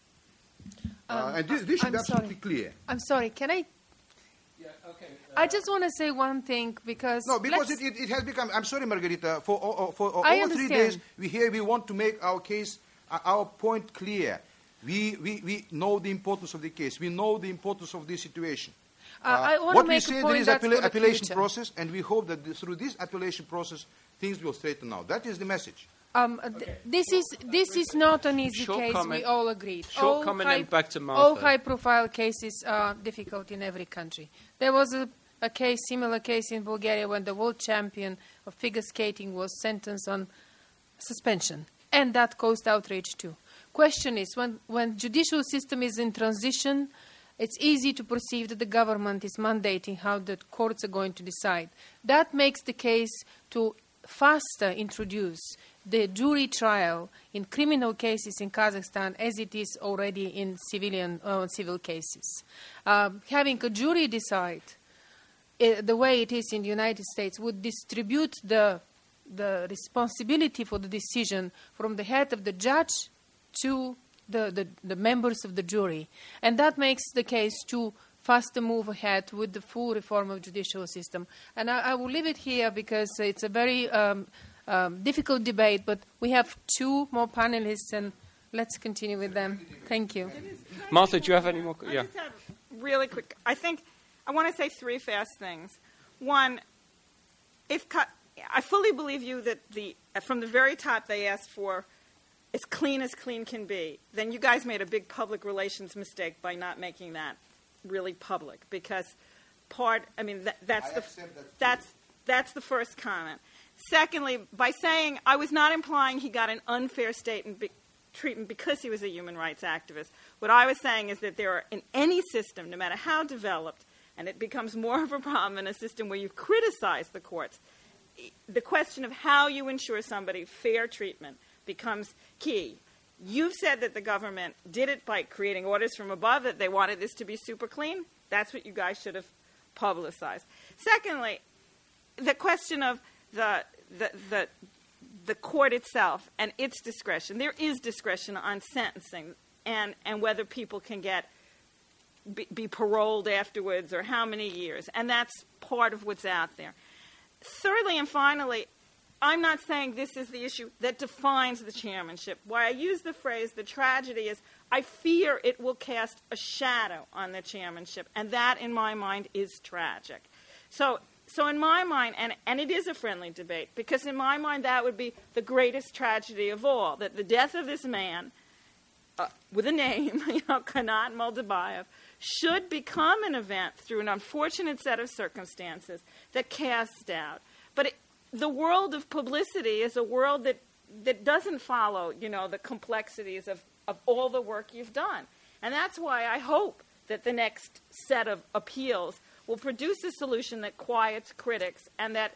Um, uh, and this, this should I'm be absolutely sorry. clear. I'm sorry, can I? Yeah, okay. I just want to say one thing, because No, because let's- it, it, it has become, I'm sorry, Margarita, for, uh, for uh, I over three understand. days, we here we want to make our case, uh, our point clear. We, we, we know the importance of the case. We know the importance of this situation. Uh, I want what to make we say, a there point is that's appella- for the appellation future. process, and we hope that this, through this appellation process, things will straighten out. That is the message. Um, th- this is this is not an easy Short case. comment. We all agreed. Short all comment high, and back to Martha. All high-profile cases are difficult in every country. There was a, a case, similar case in Bulgaria, when the world champion of figure skating was sentenced on suspension, and that caused outrage too. Question is, when when judicial system is in transition, it's easy to perceive that the government is mandating how the courts are going to decide. That makes the case to faster introduce the jury trial in criminal cases in Kazakhstan as it is already in civilian uh, civil cases. Um, having a jury decide uh, the way it is in the United States would distribute the the responsibility for the decision from the head of the judge to the, the, the members of the jury. And that makes the case to faster move ahead with the full reform of judicial system. And I, I will leave it here because it's a very um, um, difficult debate, but we have two more panelists, and let's continue with them. Thank you. Martha, do you have any more? I Yeah. just have really quick. I think I want to say three fast things. One, if cu- I fully believe you that the from the very top they asked for as clean as clean can be, then you guys made a big public relations mistake by not making that really public, because part. I mean, that, that's I the accept that fully. that's that's the first comment. Secondly, by saying I was not implying he got an unfair statement. Be, treatment because he was a human rights activist. What I was saying is that there are, in any system, no matter how developed, and it becomes more of a problem in a system where you criticize the courts, the question of how you ensure somebody fair treatment becomes key. You've said that the government did it by creating orders from above, that they wanted this to be super clean. That's what you guys should have publicized. Secondly, the question of the the the the court itself and its discretion. There is discretion on sentencing and, and whether people can get be, be paroled afterwards or how many years, and that's part of what's out there. Thirdly and finally, I'm not saying this is the issue that defines the chairmanship. Why I use the phrase the tragedy is I fear it will cast a shadow on the chairmanship, and that in my mind is tragic. So So in my mind, and, and it is a friendly debate, because in my mind that would be the greatest tragedy of all, that the death of this man, uh, with a name, you know, Kanat Moldabayev, should become an event through an unfortunate set of circumstances that casts doubt. But it, the world of publicity is a world that, that doesn't follow, you know, the complexities of, of all the work you've done. And that's why I hope that the next set of appeals will produce a solution that quiets critics and that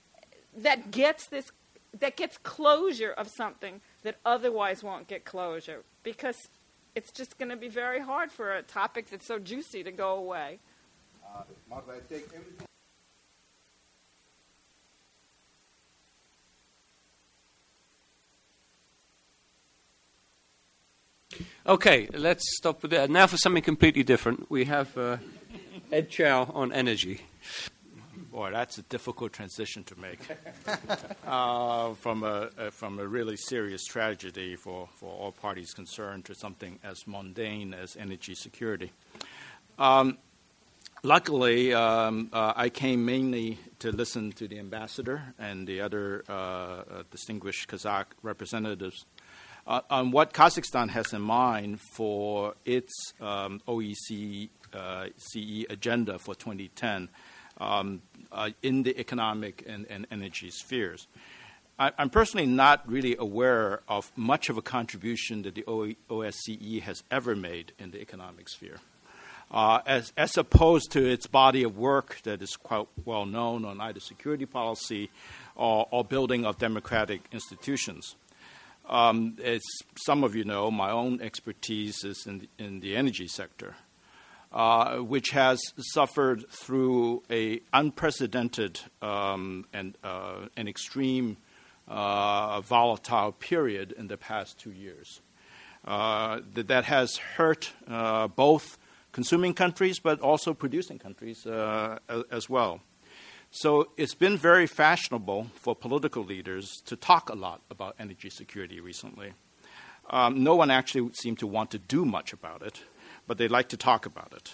that gets this that gets closure of something that otherwise won't get closure, because it's just going to be very hard for a topic that's so juicy to go away. Uh, Martha, I take everything. Okay, let's stop with that. Now for something completely different. We have uh, Ed Chow on energy. Boy, that's a difficult transition to make uh, from a, a from a really serious tragedy for, for all parties concerned to something as mundane as energy security. Um, luckily, um, uh, I came mainly to listen to the ambassador and the other uh, uh, distinguished Kazakh representatives uh, on what Kazakhstan has in mind for its um, O E C E agenda for twenty ten. Um, uh, in the economic and, and energy spheres. I, I'm personally not really aware of much of a contribution that the O S C E has ever made in the economic sphere, uh, as, as opposed to its body of work that is quite well known on either security policy or, or building of democratic institutions. Um, as some of you know, my own expertise is in the, in the energy sector. Uh, which has suffered through a unprecedented um, and uh, an extreme uh, volatile period in the past two years. Uh, that, that has hurt uh, both consuming countries but also producing countries uh, as well. So it's been very fashionable for political leaders to talk a lot about energy security recently. Um, no one actually seemed to want to do much about it, but they like to talk about it.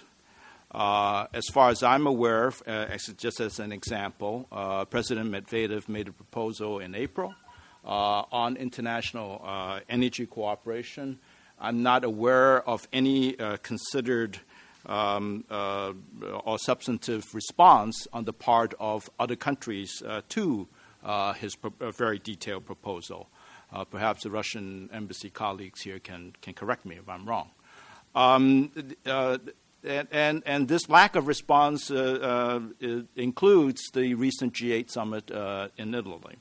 Uh, as far as I'm aware, uh, just as an example, uh, President Medvedev made a proposal in April uh, on international uh, energy cooperation. I'm not aware of any uh, considered um, uh, or substantive response on the part of other countries uh, to uh, his pro- very detailed proposal. Uh, perhaps the Russian embassy colleagues here can, can correct me if I'm wrong. Um, uh, and, and, and this lack of response uh, uh, includes the recent G eight summit uh, in Italy.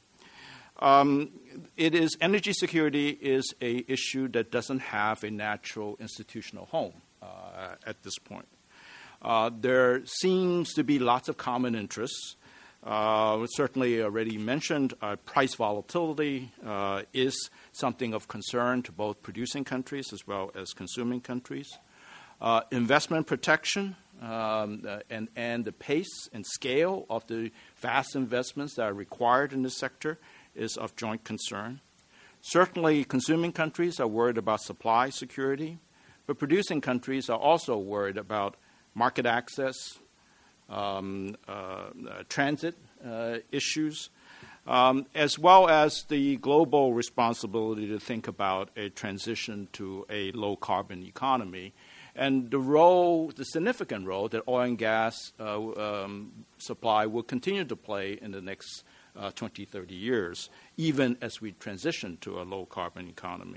Um, it is energy security is a issue that doesn't have a natural institutional home uh, at this point. Uh, there seems to be lots of common interests. Uh, certainly already mentioned, uh, price volatility uh, is something of concern to both producing countries as well as consuming countries. Uh, investment protection um, uh, and, and the pace and scale of the vast investments that are required in this sector is of joint concern. Certainly, consuming countries are worried about supply security, but producing countries are also worried about market access, Um, uh, uh, transit uh, issues, um, as well as the global responsibility to think about a transition to a low-carbon economy, and the role, the significant role that oil and gas uh, um, supply will continue to play in the next uh, twenty, thirty years, even as we transition to a low-carbon economy.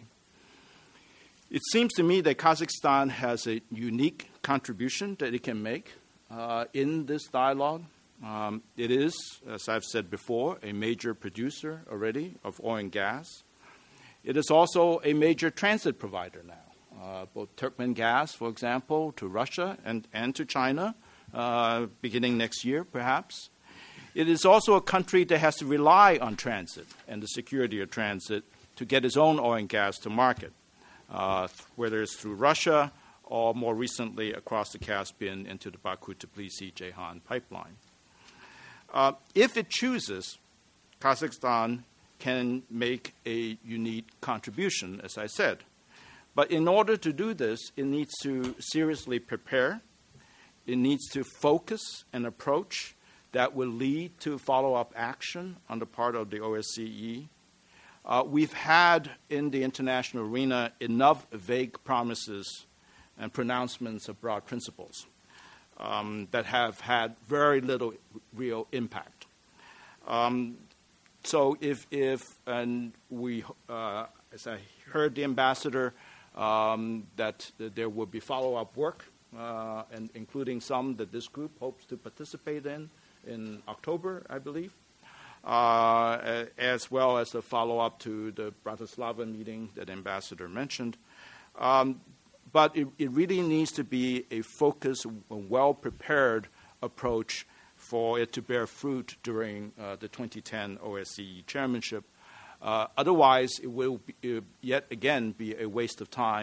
It seems to me that Kazakhstan has a unique contribution that it can make Uh, in this dialogue. Um, it is, as I've said before, a major producer already of oil and gas. It is also a major transit provider now, uh, both Turkmen gas, for example, to Russia and, and to China, uh, beginning next year, perhaps. It is also a country that has to rely on transit and the security of transit to get its own oil and gas to market, uh, whether it's through Russia or more recently across the Caspian into the Baku-Tbilisi-Ceyhan pipeline. Uh, if it chooses, Kazakhstan can make a unique contribution, as I said. But in order to do this, it needs to seriously prepare. It needs to focus an approach that will lead to follow-up action on the part of the O S C E. Uh, we've had in the international arena enough vague promises and pronouncements of broad principles um, that have had very little real impact. Um, so if, if and we, uh, as I heard the ambassador, um, that, that there will be follow-up work, uh, and including some that this group hopes to participate in in October, I believe, uh, as well as a follow-up to the Bratislava meeting that ambassador mentioned. Um, But it, it really needs to be a focused, well-prepared approach for it to bear fruit during uh, the twenty ten O S C E chairmanship. Uh, otherwise, it will be, uh, yet again be a waste of time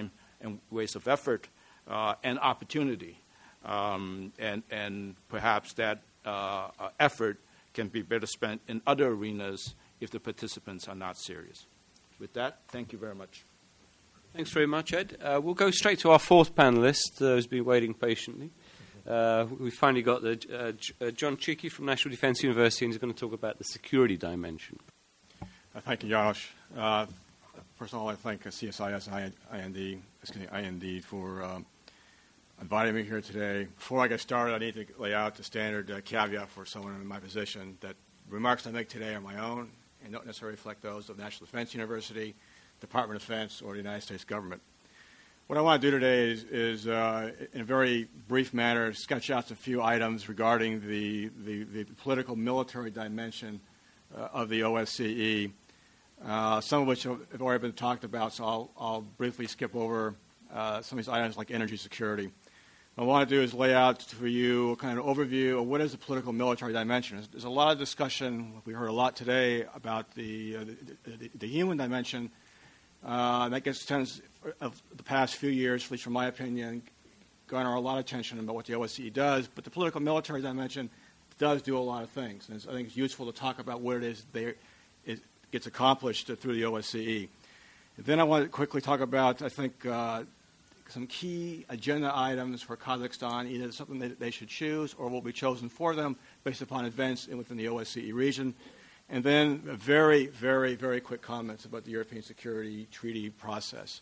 and waste of effort uh, and opportunity. Um, and, and perhaps that uh, effort can be better spent in other arenas if the participants are not serious. With that, thank you very much. Thanks very much, Ed. Uh, we'll go straight to our fourth panelist, uh, who's been waiting patiently. Uh, we finally got the, uh, J- uh, John Chickie from National Defense University, and he's going to talk about the security dimension. Uh, thank you, Janos. Uh, first of all, I thank uh, C S I S I N D, excuse me, I N D for um, inviting me here today. Before I get started, I need to lay out the standard uh, caveat for someone in my position that remarks I make today are my own and don't necessarily reflect those of National Defense University, Department of Defense, or the United States government. What I want to do today is, is uh, in a very brief manner, sketch out a few items regarding the, the, the political military dimension uh, of the O S C E, uh, some of which have already been talked about, so I'll, I'll briefly skip over uh, some of these items like energy security. What I want to do is lay out for you a kind of overview of what is the political military dimension. There's, there's a lot of discussion, we heard a lot today, about the, uh, the, the, the human dimension. Uh, that gets tends of the past few years, at least from my opinion, garner a lot of attention about what the O S C E does. But the political military dimension does do a lot of things, and I think it's useful to talk about what it is they, it gets accomplished through the O S C E. And then I want to quickly talk about, I think, uh, some key agenda items for Kazakhstan, either something that they should choose or will be chosen for them based upon events within the O S C E region. And then very, very, very quick comments about the European Security Treaty process.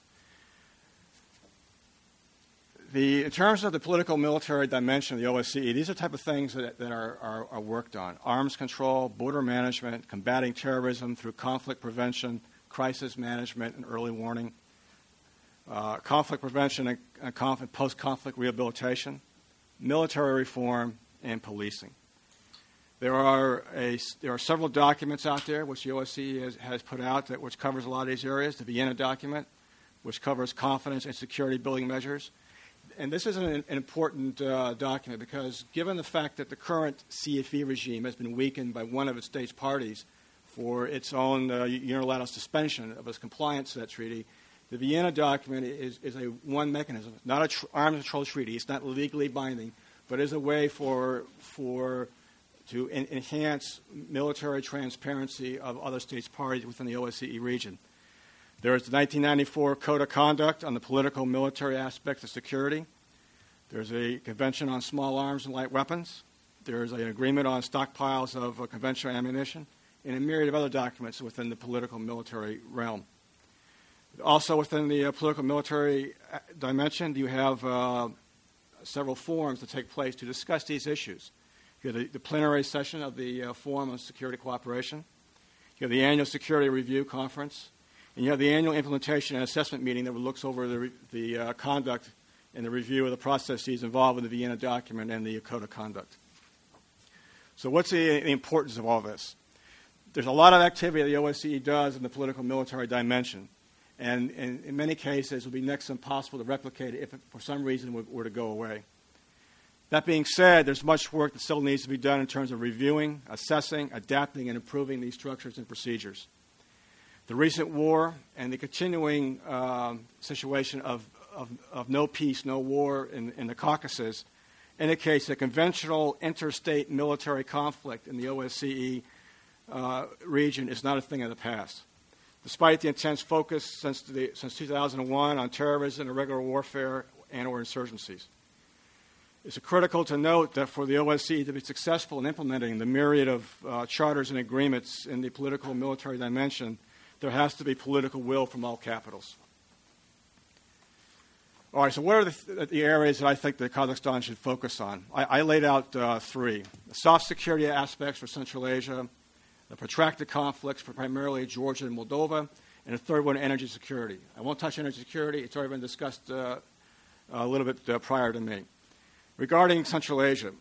The, in terms of the political military dimension of the O S C E, these are the type of things that, that are, are, are worked on. Arms control, border management, combating terrorism through conflict prevention, crisis management, and early warning, uh, conflict prevention and, and conflict, post-conflict rehabilitation, military reform, and policing. There are, a, there are several documents out there which the O S C E has, has put out that which covers a lot of these areas. The Vienna document, which covers confidence and security building measures. And this is an, an important uh, document because given the fact that the current C F E regime has been weakened by one of its states parties for its own uh, unilateral suspension of its compliance to that treaty, the Vienna document is, is a one mechanism, not an tr- arms control treaty. It's not legally binding, but is a way for for to en- enhance military transparency of other states' parties within the O S C E region. There is the nineteen ninety-four Code of Conduct on the political military aspects of security. There's a Convention on Small Arms and Light Weapons. There's an agreement on stockpiles of uh, conventional ammunition, and a myriad of other documents within the political military realm. Also within the uh, political military dimension, you have uh, several forums that take place to discuss these issues. You have the, the plenary session of the uh, Forum on Security Cooperation. You have the annual Security Review Conference. And you have the annual implementation and assessment meeting that looks over the, re- the uh, conduct and the review of the processes involved in the Vienna document and the Code of Conduct. So what's the, the importance of all this? There's a lot of activity that the O S C E does in the political military dimension. And, and in many cases, it will be next to impossible to replicate it if it, for some reason, were, were to go away. That being said, there's much work that still needs to be done in terms of reviewing, assessing, adapting, and improving these structures and procedures. The recent war and the continuing um, situation of, of, of no peace, no war in, in the Caucasus indicates that conventional interstate military conflict in the O S C E uh, region is not a thing of the past. Despite the intense focus since, the, since two thousand one on terrorism, irregular warfare, and or insurgencies. It's critical to note that for the O S C E to be successful in implementing the myriad of uh, charters and agreements in the political military dimension, there has to be political will from all capitals. All right, so what are the, the areas that I think that Kazakhstan should focus on? I, I laid out uh, three. The soft security aspects for Central Asia, the protracted conflicts for primarily Georgia and Moldova, and the third one, energy security. I won't touch energy security. It's already been discussed uh, a little bit uh, prior to me. Regarding Central Asia,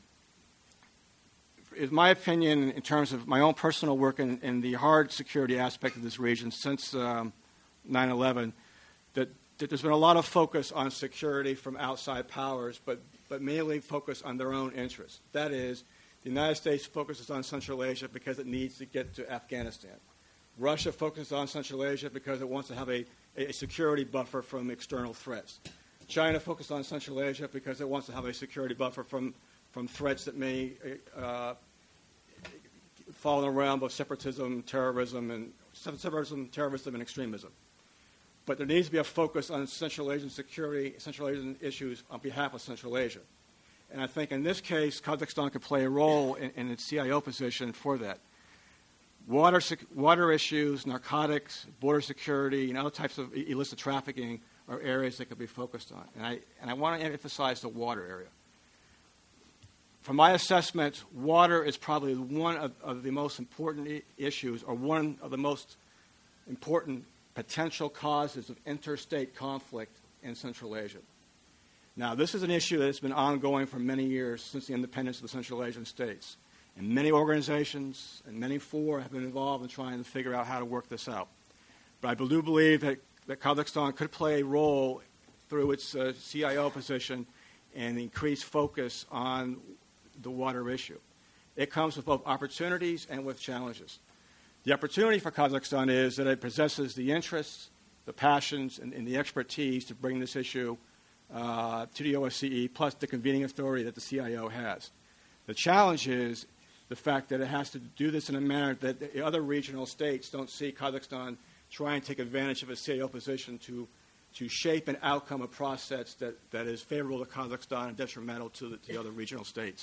in my opinion, in terms of my own personal work in, in the hard security aspect of this region since um, nine eleven, that, that there's been a lot of focus on security from outside powers, but, but mainly focus on their own interests. That is, the United States focuses on Central Asia because it needs to get to Afghanistan. Russia focuses on Central Asia because it wants to have a, a security buffer from external threats. China focuses on Central Asia because it wants to have a security buffer from, from threats that may uh, fall in the realm of separatism, terrorism, and separatism, terrorism, and extremism. But there needs to be a focus on Central Asian security, Central Asian issues on behalf of Central Asia. And I think in this case, Kazakhstan could play a role in, in its C I O position for that. Water, water issues, narcotics, border security, and other types of illicit trafficking are areas that could be focused on. And I, and I want to emphasize the water area. From my assessment, water is probably one of, of the most important I- issues or one of the most important potential causes of interstate conflict in Central Asia. Now, this is an issue that has been ongoing for many years since the independence of the Central Asian states. And many organizations and many fora have been involved in trying to figure out how to work this out. But I do believe that, that Kazakhstan could play a role through its uh, C I O position and increase focus on the water issue. It comes with both opportunities and with challenges. The opportunity for Kazakhstan is that it possesses the interests, the passions, and, and the expertise to bring this issue uh, to the O S C E, plus the convening authority that the C I O has. The challenge is the fact that it has to do this in a manner that the other regional states don't see Kazakhstan try and take advantage of a C I O position to, to shape an outcome, a process that, that is favorable to Kazakhstan and detrimental to the, to the other regional states.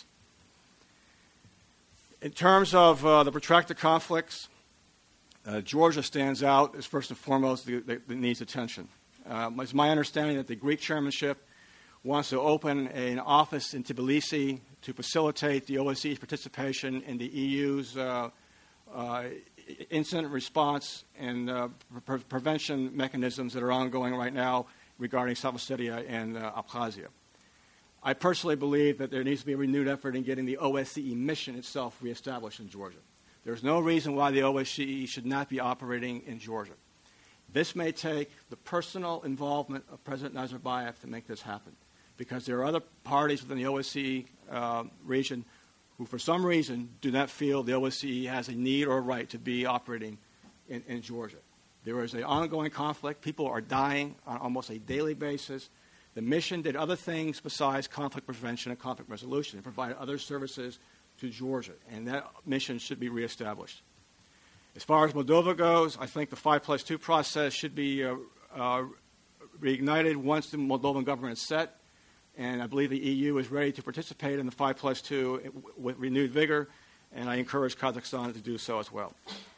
In terms of uh, the protracted conflicts, uh, Georgia stands out as first and foremost that needs attention. Um, it's my understanding that the Greek chairmanship wants to open an office in Tbilisi to facilitate the O S C E's participation in the E U's uh, uh, incident response and uh, pre- prevention mechanisms that are ongoing right now regarding South Ossetia and uh, Abkhazia. I personally believe that there needs to be a renewed effort in getting the O S C E mission itself reestablished in Georgia. There's no reason why the O S C E should not be operating in Georgia. This may take the personal involvement of President Nazarbayev to make this happen, because there are other parties within the O S C E uh, region who, for some reason, do not feel the O S C E has a need or a right to be operating in, in Georgia. There is an ongoing conflict. People are dying on almost a daily basis. The mission did other things besides conflict prevention and conflict resolution. It provided other services to Georgia, and that mission should be reestablished. As far as Moldova goes, I think the five plus two process should be uh, uh, reignited once the Moldovan government is set, and I believe the E U is ready to participate in the five plus two with renewed vigor, and I encourage Kazakhstan to do so as well.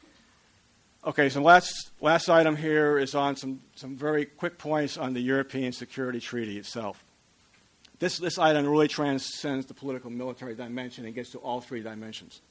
Okay, so last last item here is on some, some very quick points on the European Security Treaty itself. This, this item really transcends the political military dimension and gets to all three dimensions.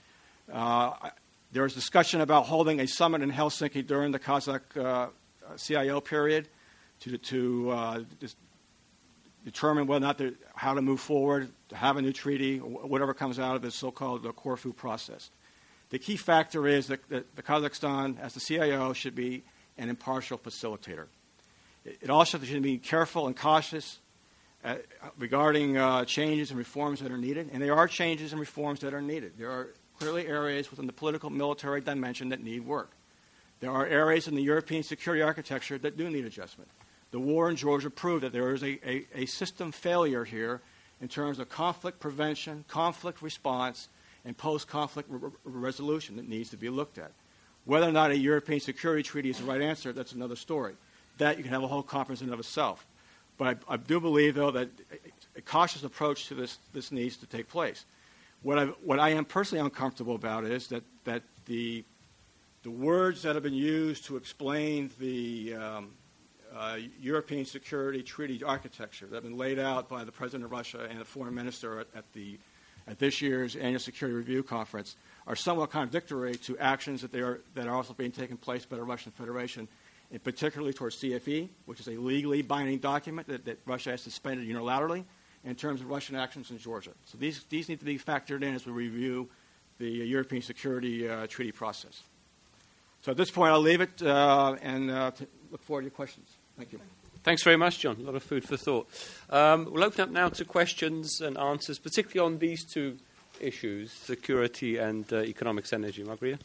Uh, there is discussion about holding a summit in Helsinki during the Kazakh uh, C I O period to, to uh, dis- determine whether or not to, how to move forward, to have a new treaty, whatever comes out of this so-called the Corfu process. The key factor is that, that the Kazakhstan, as the C I O, should be an impartial facilitator. It, it also should be careful and cautious uh, regarding uh, changes and reforms that are needed, and there are changes and reforms that are needed. There are clearly areas within the political military dimension that need work. There are areas in the European security architecture that do need adjustment. The war in Georgia proved that there is a, a, a system failure here in terms of conflict prevention, conflict response, and post-conflict re- resolution that needs to be looked at. Whether or not a European security treaty is the right answer, that's another story. That you can have a whole conference in and of itself. But I, I do believe, though, that a, a cautious approach to this, this needs to take place. What I, what I am personally uncomfortable about is that, that the, the words that have been used to explain the um, uh, European security treaty architecture that have been laid out by the President of Russia and the Foreign Minister at, at the at this year's Annual Security Review Conference are somewhat contradictory to actions that, they are, that are also being taken place by the Russian Federation, and particularly towards C F E, which is a legally binding document that, that Russia has suspended unilaterally in terms of Russian actions in Georgia. So these, these need to be factored in as we review the European Security uh, Treaty process. So at this point, I'll leave it uh, and uh, to look forward to your questions. Thank you. Thanks very much, John. A lot of food for thought. Um, we'll open up now to questions and answers, particularly on these two issues, security and uh, economics energy. Margarita?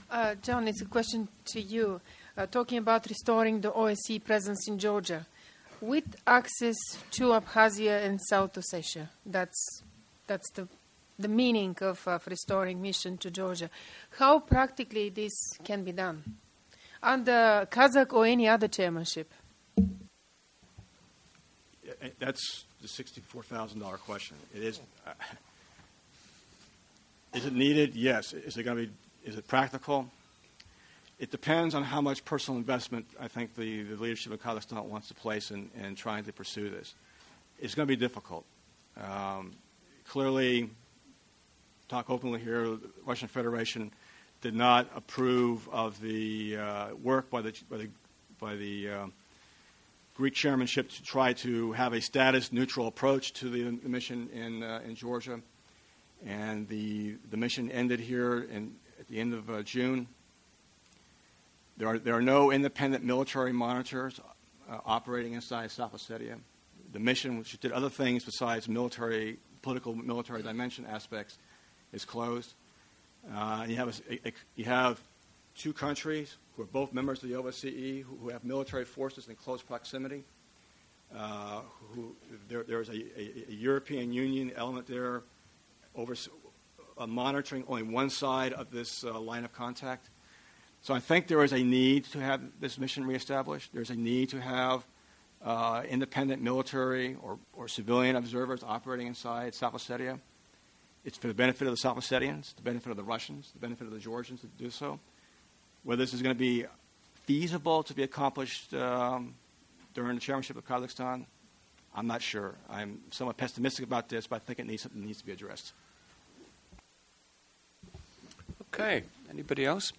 Uh, John, it's a question to you. Uh, talking about restoring the O S C E presence in Georgia, with access to Abkhazia and South Ossetia, that's that's the the meaning of, of restoring mission to Georgia. How practically this can be done under Kazakh or any other chairmanship? That's the sixty-four thousand dollars question. It is. Uh, is it needed? Yes. Is it going to be? Is it practical? It depends on how much personal investment I think the, the leadership of Kazakhstan wants to place in, in trying to pursue this. It's going to be difficult. Um, clearly, talk openly here, the Russian Federation did not approve of the uh, work by the by the, by the uh, Greek chairmanship to try to have a status-neutral approach to the, the mission in uh, in Georgia, and the the mission ended here in, at the end of uh, June. There are there are no independent military monitors uh, operating inside South Ossetia. The mission, which did other things besides military, political military dimension aspects, is closed. Uh, you have a, a, you have two countries who are both members of the O S C E who, who have military forces in close proximity. Uh, who there there is a, a, a European Union element there, over uh, monitoring only one side of this uh, line of contact. So I think there is a need to have this mission reestablished. There's a need to have uh, independent military or, or civilian observers operating inside South Ossetia. It's for the benefit of the South Ossetians, the benefit of the Russians, the benefit of the Georgians to do so. Whether this is going to be feasible to be accomplished um, during the chairmanship of Kazakhstan, I'm not sure. I'm somewhat pessimistic about this, but I think it needs something that needs to be addressed. Okay. Anybody else?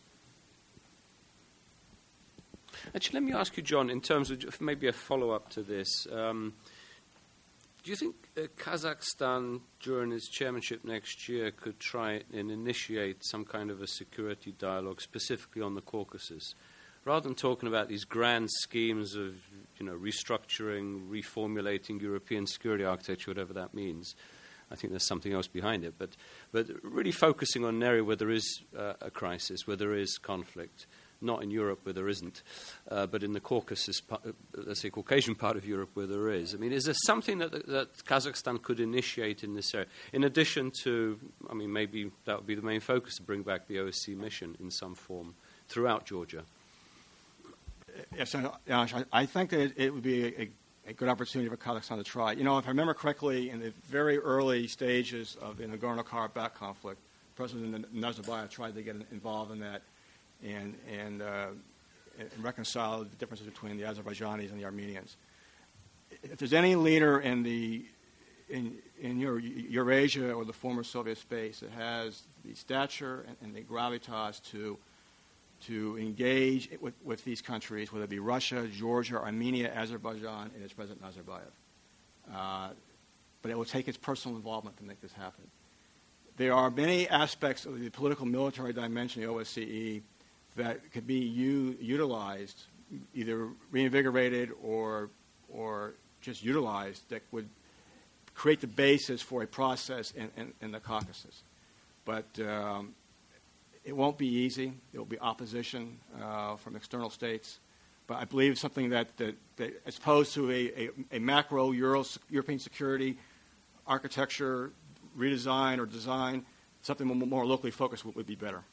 Actually, let me ask you, John, in terms of maybe a follow-up to this. Um, do you think uh, Kazakhstan, during its chairmanship next year, could try and initiate some kind of a security dialogue specifically on the Caucasus? Rather than talking about these grand schemes of, you know, restructuring, reformulating European security architecture, whatever that means, I think there's something else behind it. But, but really focusing on an area where there is uh, a crisis, where there is conflict, not in Europe where there isn't, uh, but in the Caucasus, uh, let's say Caucasian part of Europe where there is. I mean, is there something that, that Kazakhstan could initiate in this area, in addition to, I mean, maybe that would be the main focus, to bring back the O S C E mission in some form throughout Georgia? Yes, I, I think that it, it would be a, a good opportunity for Kazakhstan to try. You know, if I remember correctly, in the very early stages of the Nagorno-Karabakh conflict, President Nazarbayev tried to get involved in that and, and, uh, and reconcile the differences between the Azerbaijanis and the Armenians. If there's any leader in the in, in Eurasia or the former Soviet space that has the stature and, and the gravitas to to engage with, with these countries, whether it be Russia, Georgia, Armenia, Azerbaijan, and its President Nazarbayev. Uh, but it will take its personal involvement to make this happen. There are many aspects of the political military dimension of the O S C E that could be u- utilized, either reinvigorated or or just utilized, that would create the basis for a process in, in, in the Caucasus. But um, it won't be easy. There will be opposition uh, from external states. But I believe something that, that, that as opposed to a, a, a macro Euro, European security architecture redesign or design, something more locally focused would, would be better.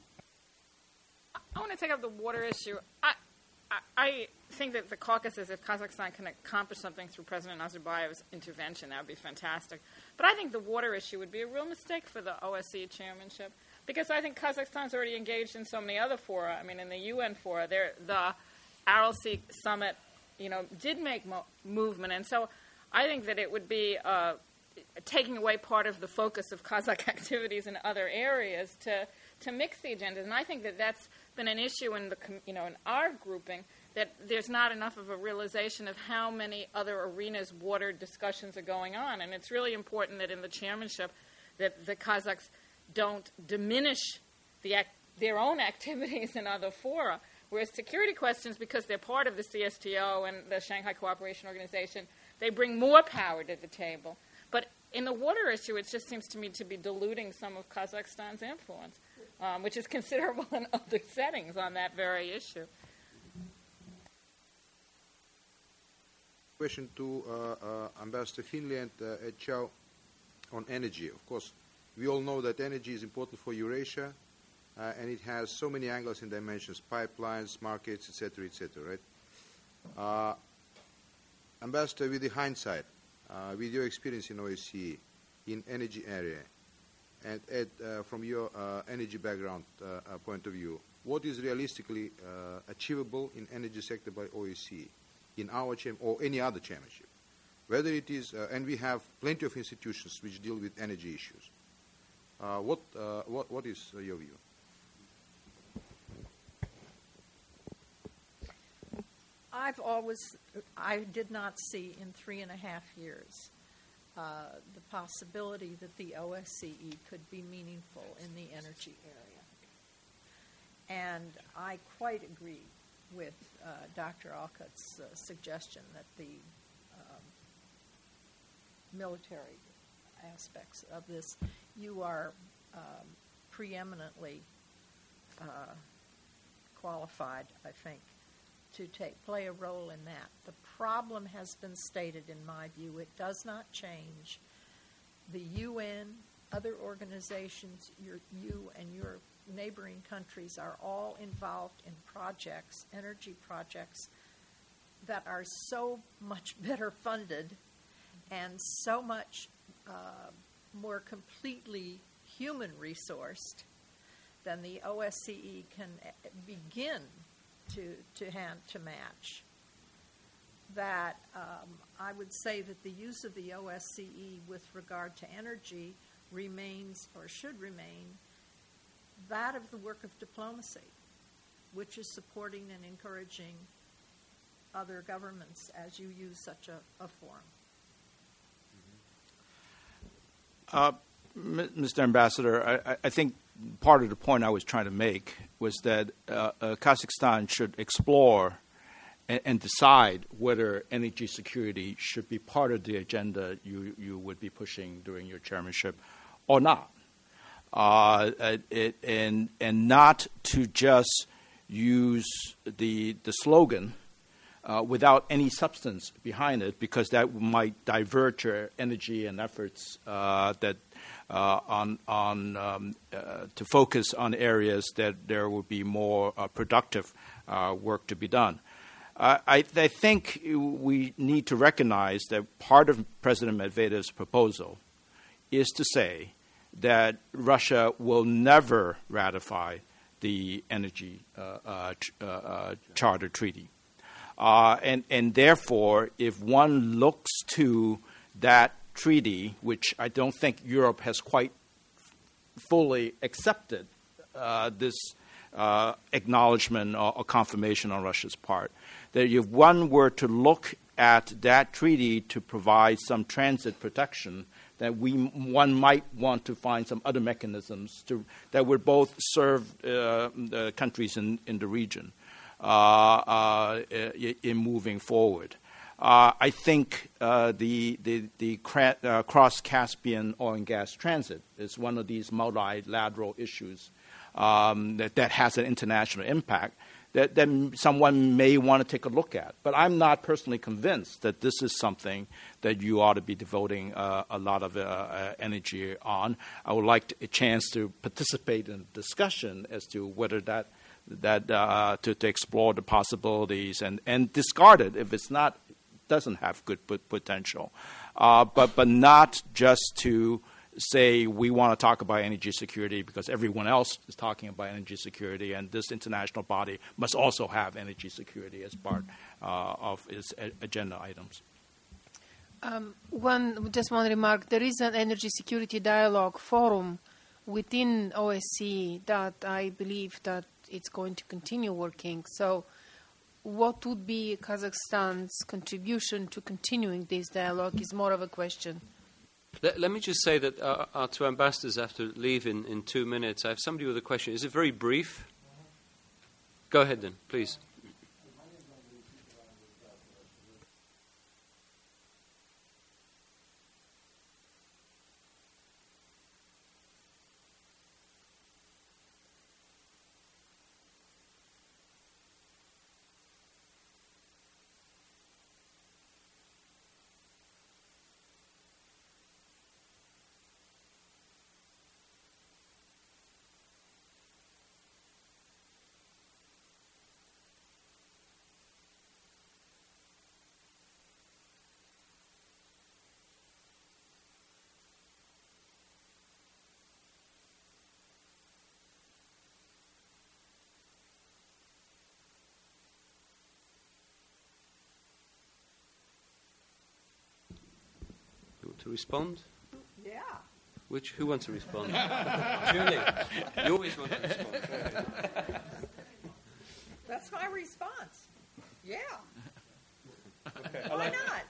I want to take up the water issue. I, I, I think that the Caucasus, if Kazakhstan can accomplish something through President Nazarbayev's intervention, that would be fantastic. But I think the water issue would be a real mistake for the O S C E chairmanship, because I think Kazakhstan's already engaged in so many other fora. I mean, in the U N fora, there, the Aralsy summit, you know, did make mo- movement. And so I think that it would be uh, taking away part of the focus of Kazakh activities in other areas to to mix the agendas. And I think that that's been an issue in the, you know, in our grouping, that there's not enough of a realization of how many other arenas water discussions are going on. And it's really important that in the chairmanship that the Kazakhs don't diminish the act, their own activities in other fora, whereas security questions, because they're part of the C S T O and the Shanghai Cooperation Organization, they bring more power to the table. But in the water issue, it just seems to me to be diluting some of Kazakhstan's influence. um, which is considerable in other settings on that very issue. Question to uh, uh, Ambassador Finley and uh, Ed Chow on energy. Of course, we all know that energy is important for Eurasia, uh, and it has so many angles and dimensions: pipelines, markets, et cetera, et cetera. Right? Uh, Ambassador, with the hindsight, uh, with your experience in O S C E, in energy area, and Ed, uh, from your uh, energy background uh, uh, point of view, what is realistically uh, achievable in energy sector by O S C E? In our cham or any other chairmanship, whether it is, uh, and we have plenty of institutions which deal with energy issues. Uh, what, uh, what, what is uh, your view? I've always, I did not see in three and a half years uh, the possibility that the O S C E could be meaningful in the energy area. And I quite agree with uh, Doctor Alcott's uh, suggestion that the um, military aspects of this, you are um, preeminently uh, qualified, I think, to take play a role in that. The problem has been stated, in my view. It does not change. The U N, other organizations, your, you and your neighboring countries are all involved in projects, energy projects, that are so much better funded and so much uh, more completely human resourced than the O S C E can begin to to hand to match. That um, I would say that the use of the O S C E with regard to energy remains, or should remain, that of the work of diplomacy, which is supporting and encouraging other governments as you use such a, a forum. Uh, Mister Ambassador, I, I think part of the point I was trying to make was that uh, uh, Kazakhstan should explore and, and decide whether energy security should be part of the agenda you, you would be pushing during your chairmanship or not. Uh, it, and and not to just use the the slogan uh, without any substance behind it, because that might divert your energy and efforts uh, that uh, on on um, uh, to focus on areas that there will be more uh, productive uh, work to be done. Uh, I, I think we need to recognize that part of President Medvedev's proposal is to say that Russia will never ratify the Energy uh, uh, ch- uh, uh, Charter Treaty. Uh, and, and therefore, if one looks to that treaty, which I don't think Europe has quite fully accepted uh, this uh, acknowledgement or, or confirmation on Russia's part, that if one were to look at that treaty to provide some transit protection, that we one might want to find some other mechanisms to, that would both serve uh, the countries in, in the region uh, uh, in moving forward. Uh, I think uh, the the, the cra- uh, cross-Caspian oil and gas transit is one of these multilateral issues um, that, that has an international impact that, that someone may want to take a look at. But I'm not personally convinced that this is something that you ought to be devoting uh, a lot of uh, uh, energy on. I would like to, a chance to participate in the discussion as to whether that, that uh, to, to explore the possibilities and, and discard it if it's not, doesn't have good potential. Uh, but, but not just to say we want to talk about energy security because everyone else is talking about energy security, and this international body must also have energy security as part uh, of its a- agenda items. Um, one, just one remark. There is an energy security dialogue forum within O S C E that I believe that it's going to continue working. So what would be Kazakhstan's contribution to continuing this dialogue is more of a question. Let, let me just say that uh, our two ambassadors have to leave in, in two minutes. I have somebody with a question. Is it very brief? Go ahead then, please. to respond? Yeah. Which, who wants to respond? Julie, you always want to respond. That's my response. Yeah. Okay. Why not?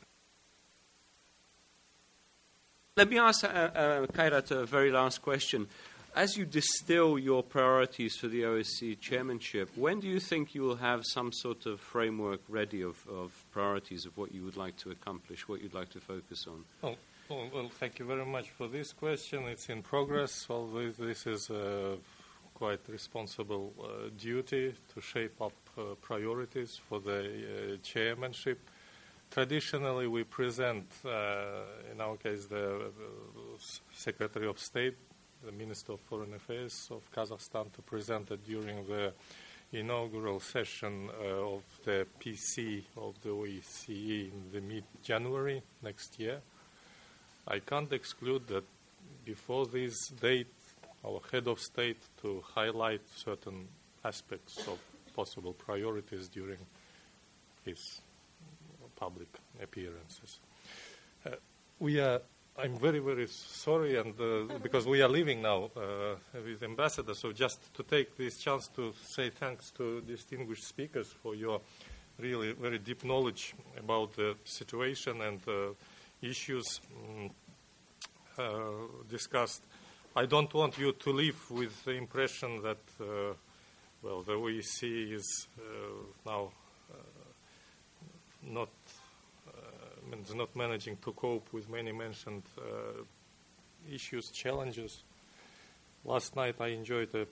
Let me ask uh, uh, Kairat a very last question. As you distill your priorities for the O S C E chairmanship, when do you think you will have some sort of framework ready of, of priorities of what you would like to accomplish, what you'd like to focus on? Oh. Well, well, thank you very much for this question. It's in progress. Well, this, this is a quite responsible uh, duty to shape up uh, priorities for the uh, chairmanship. Traditionally, we present, uh, in our case, the uh, Secretary of State, the Minister of Foreign Affairs of Kazakhstan, to present it during the inaugural session uh, of the P C of the O E C E in the mid-January next year. I can't exclude that before this date, our head of state to highlight certain aspects of possible priorities during his public appearances. Uh, we are, I'm very, very sorry, and uh, because we are leaving now uh, with Ambassador, so just to take this chance to say thanks to distinguished speakers for your really very deep knowledge about the situation and uh, issues um, uh, discussed. I don't want you to leave with the impression that, uh, well, the O E C E is uh, now uh, not uh, means not managing to cope with many mentioned uh, issues, challenges. Last night I enjoyed a, um,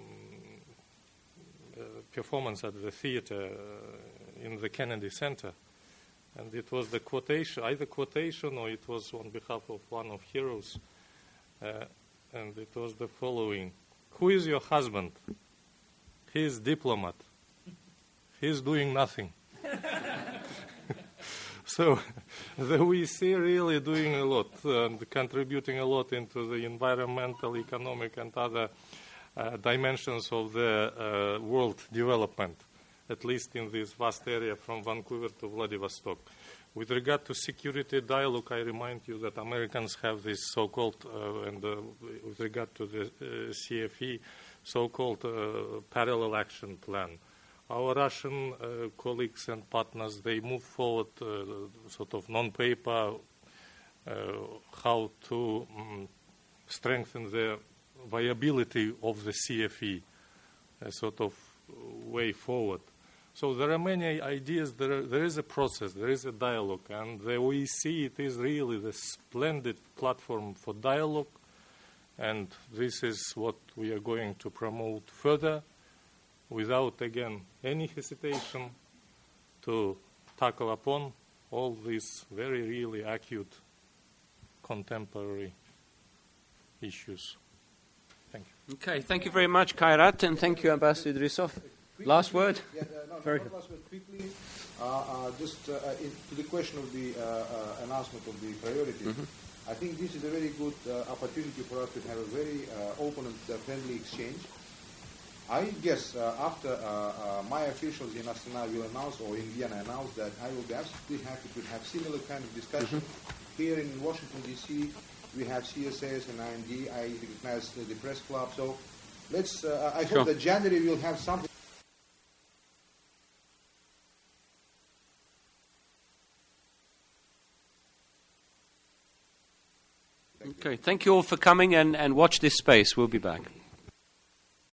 a performance at the theater uh, in the Kennedy Center. And it was the quotation, either quotation or it was on behalf of one of heroes. Uh, and it was the following. Who is your husband? He is diplomat. He is doing nothing. So the O E C E really doing a lot and contributing a lot into the environmental, economic, and other uh, dimensions of the uh, world development, at least in this vast area from Vancouver to Vladivostok. With regard to security dialogue, I remind you that Americans have this so-called, uh, and uh, with regard to the uh, C F E, so-called uh, parallel action plan. Our Russian uh, colleagues and partners, they move forward uh, sort of non-paper uh, how to um, strengthen the viability of the C F E, a sort of way forward. So there are many ideas, there, are, there is a process, there is a dialogue, and the O E C E, it is really the splendid platform for dialogue, and this is what we are going to promote further without, again, any hesitation to tackle upon all these very, really acute contemporary issues. Thank you. Okay, thank you very much, Kairat, and thank you, Ambassador Idrisov. Quickly, last word? Yeah, uh, no, very no, last word quickly. Uh, uh, just uh, in, to the question of the uh, uh, announcement of the priorities. Mm-hmm. I think this is a very good uh, opportunity for us to have a very uh, open and uh, friendly exchange. I guess uh, after uh, uh, my officials in Astana will announce, or in Vienna announce, that I will be absolutely happy to have similar kind of discussion. Mm-hmm. Here in Washington, D C, we have C S S and I M D. I recognize the, the press club. So let's, uh, I sure. hope that January will have something. Okay, thank you all for coming, and, and watch this space. We'll be back.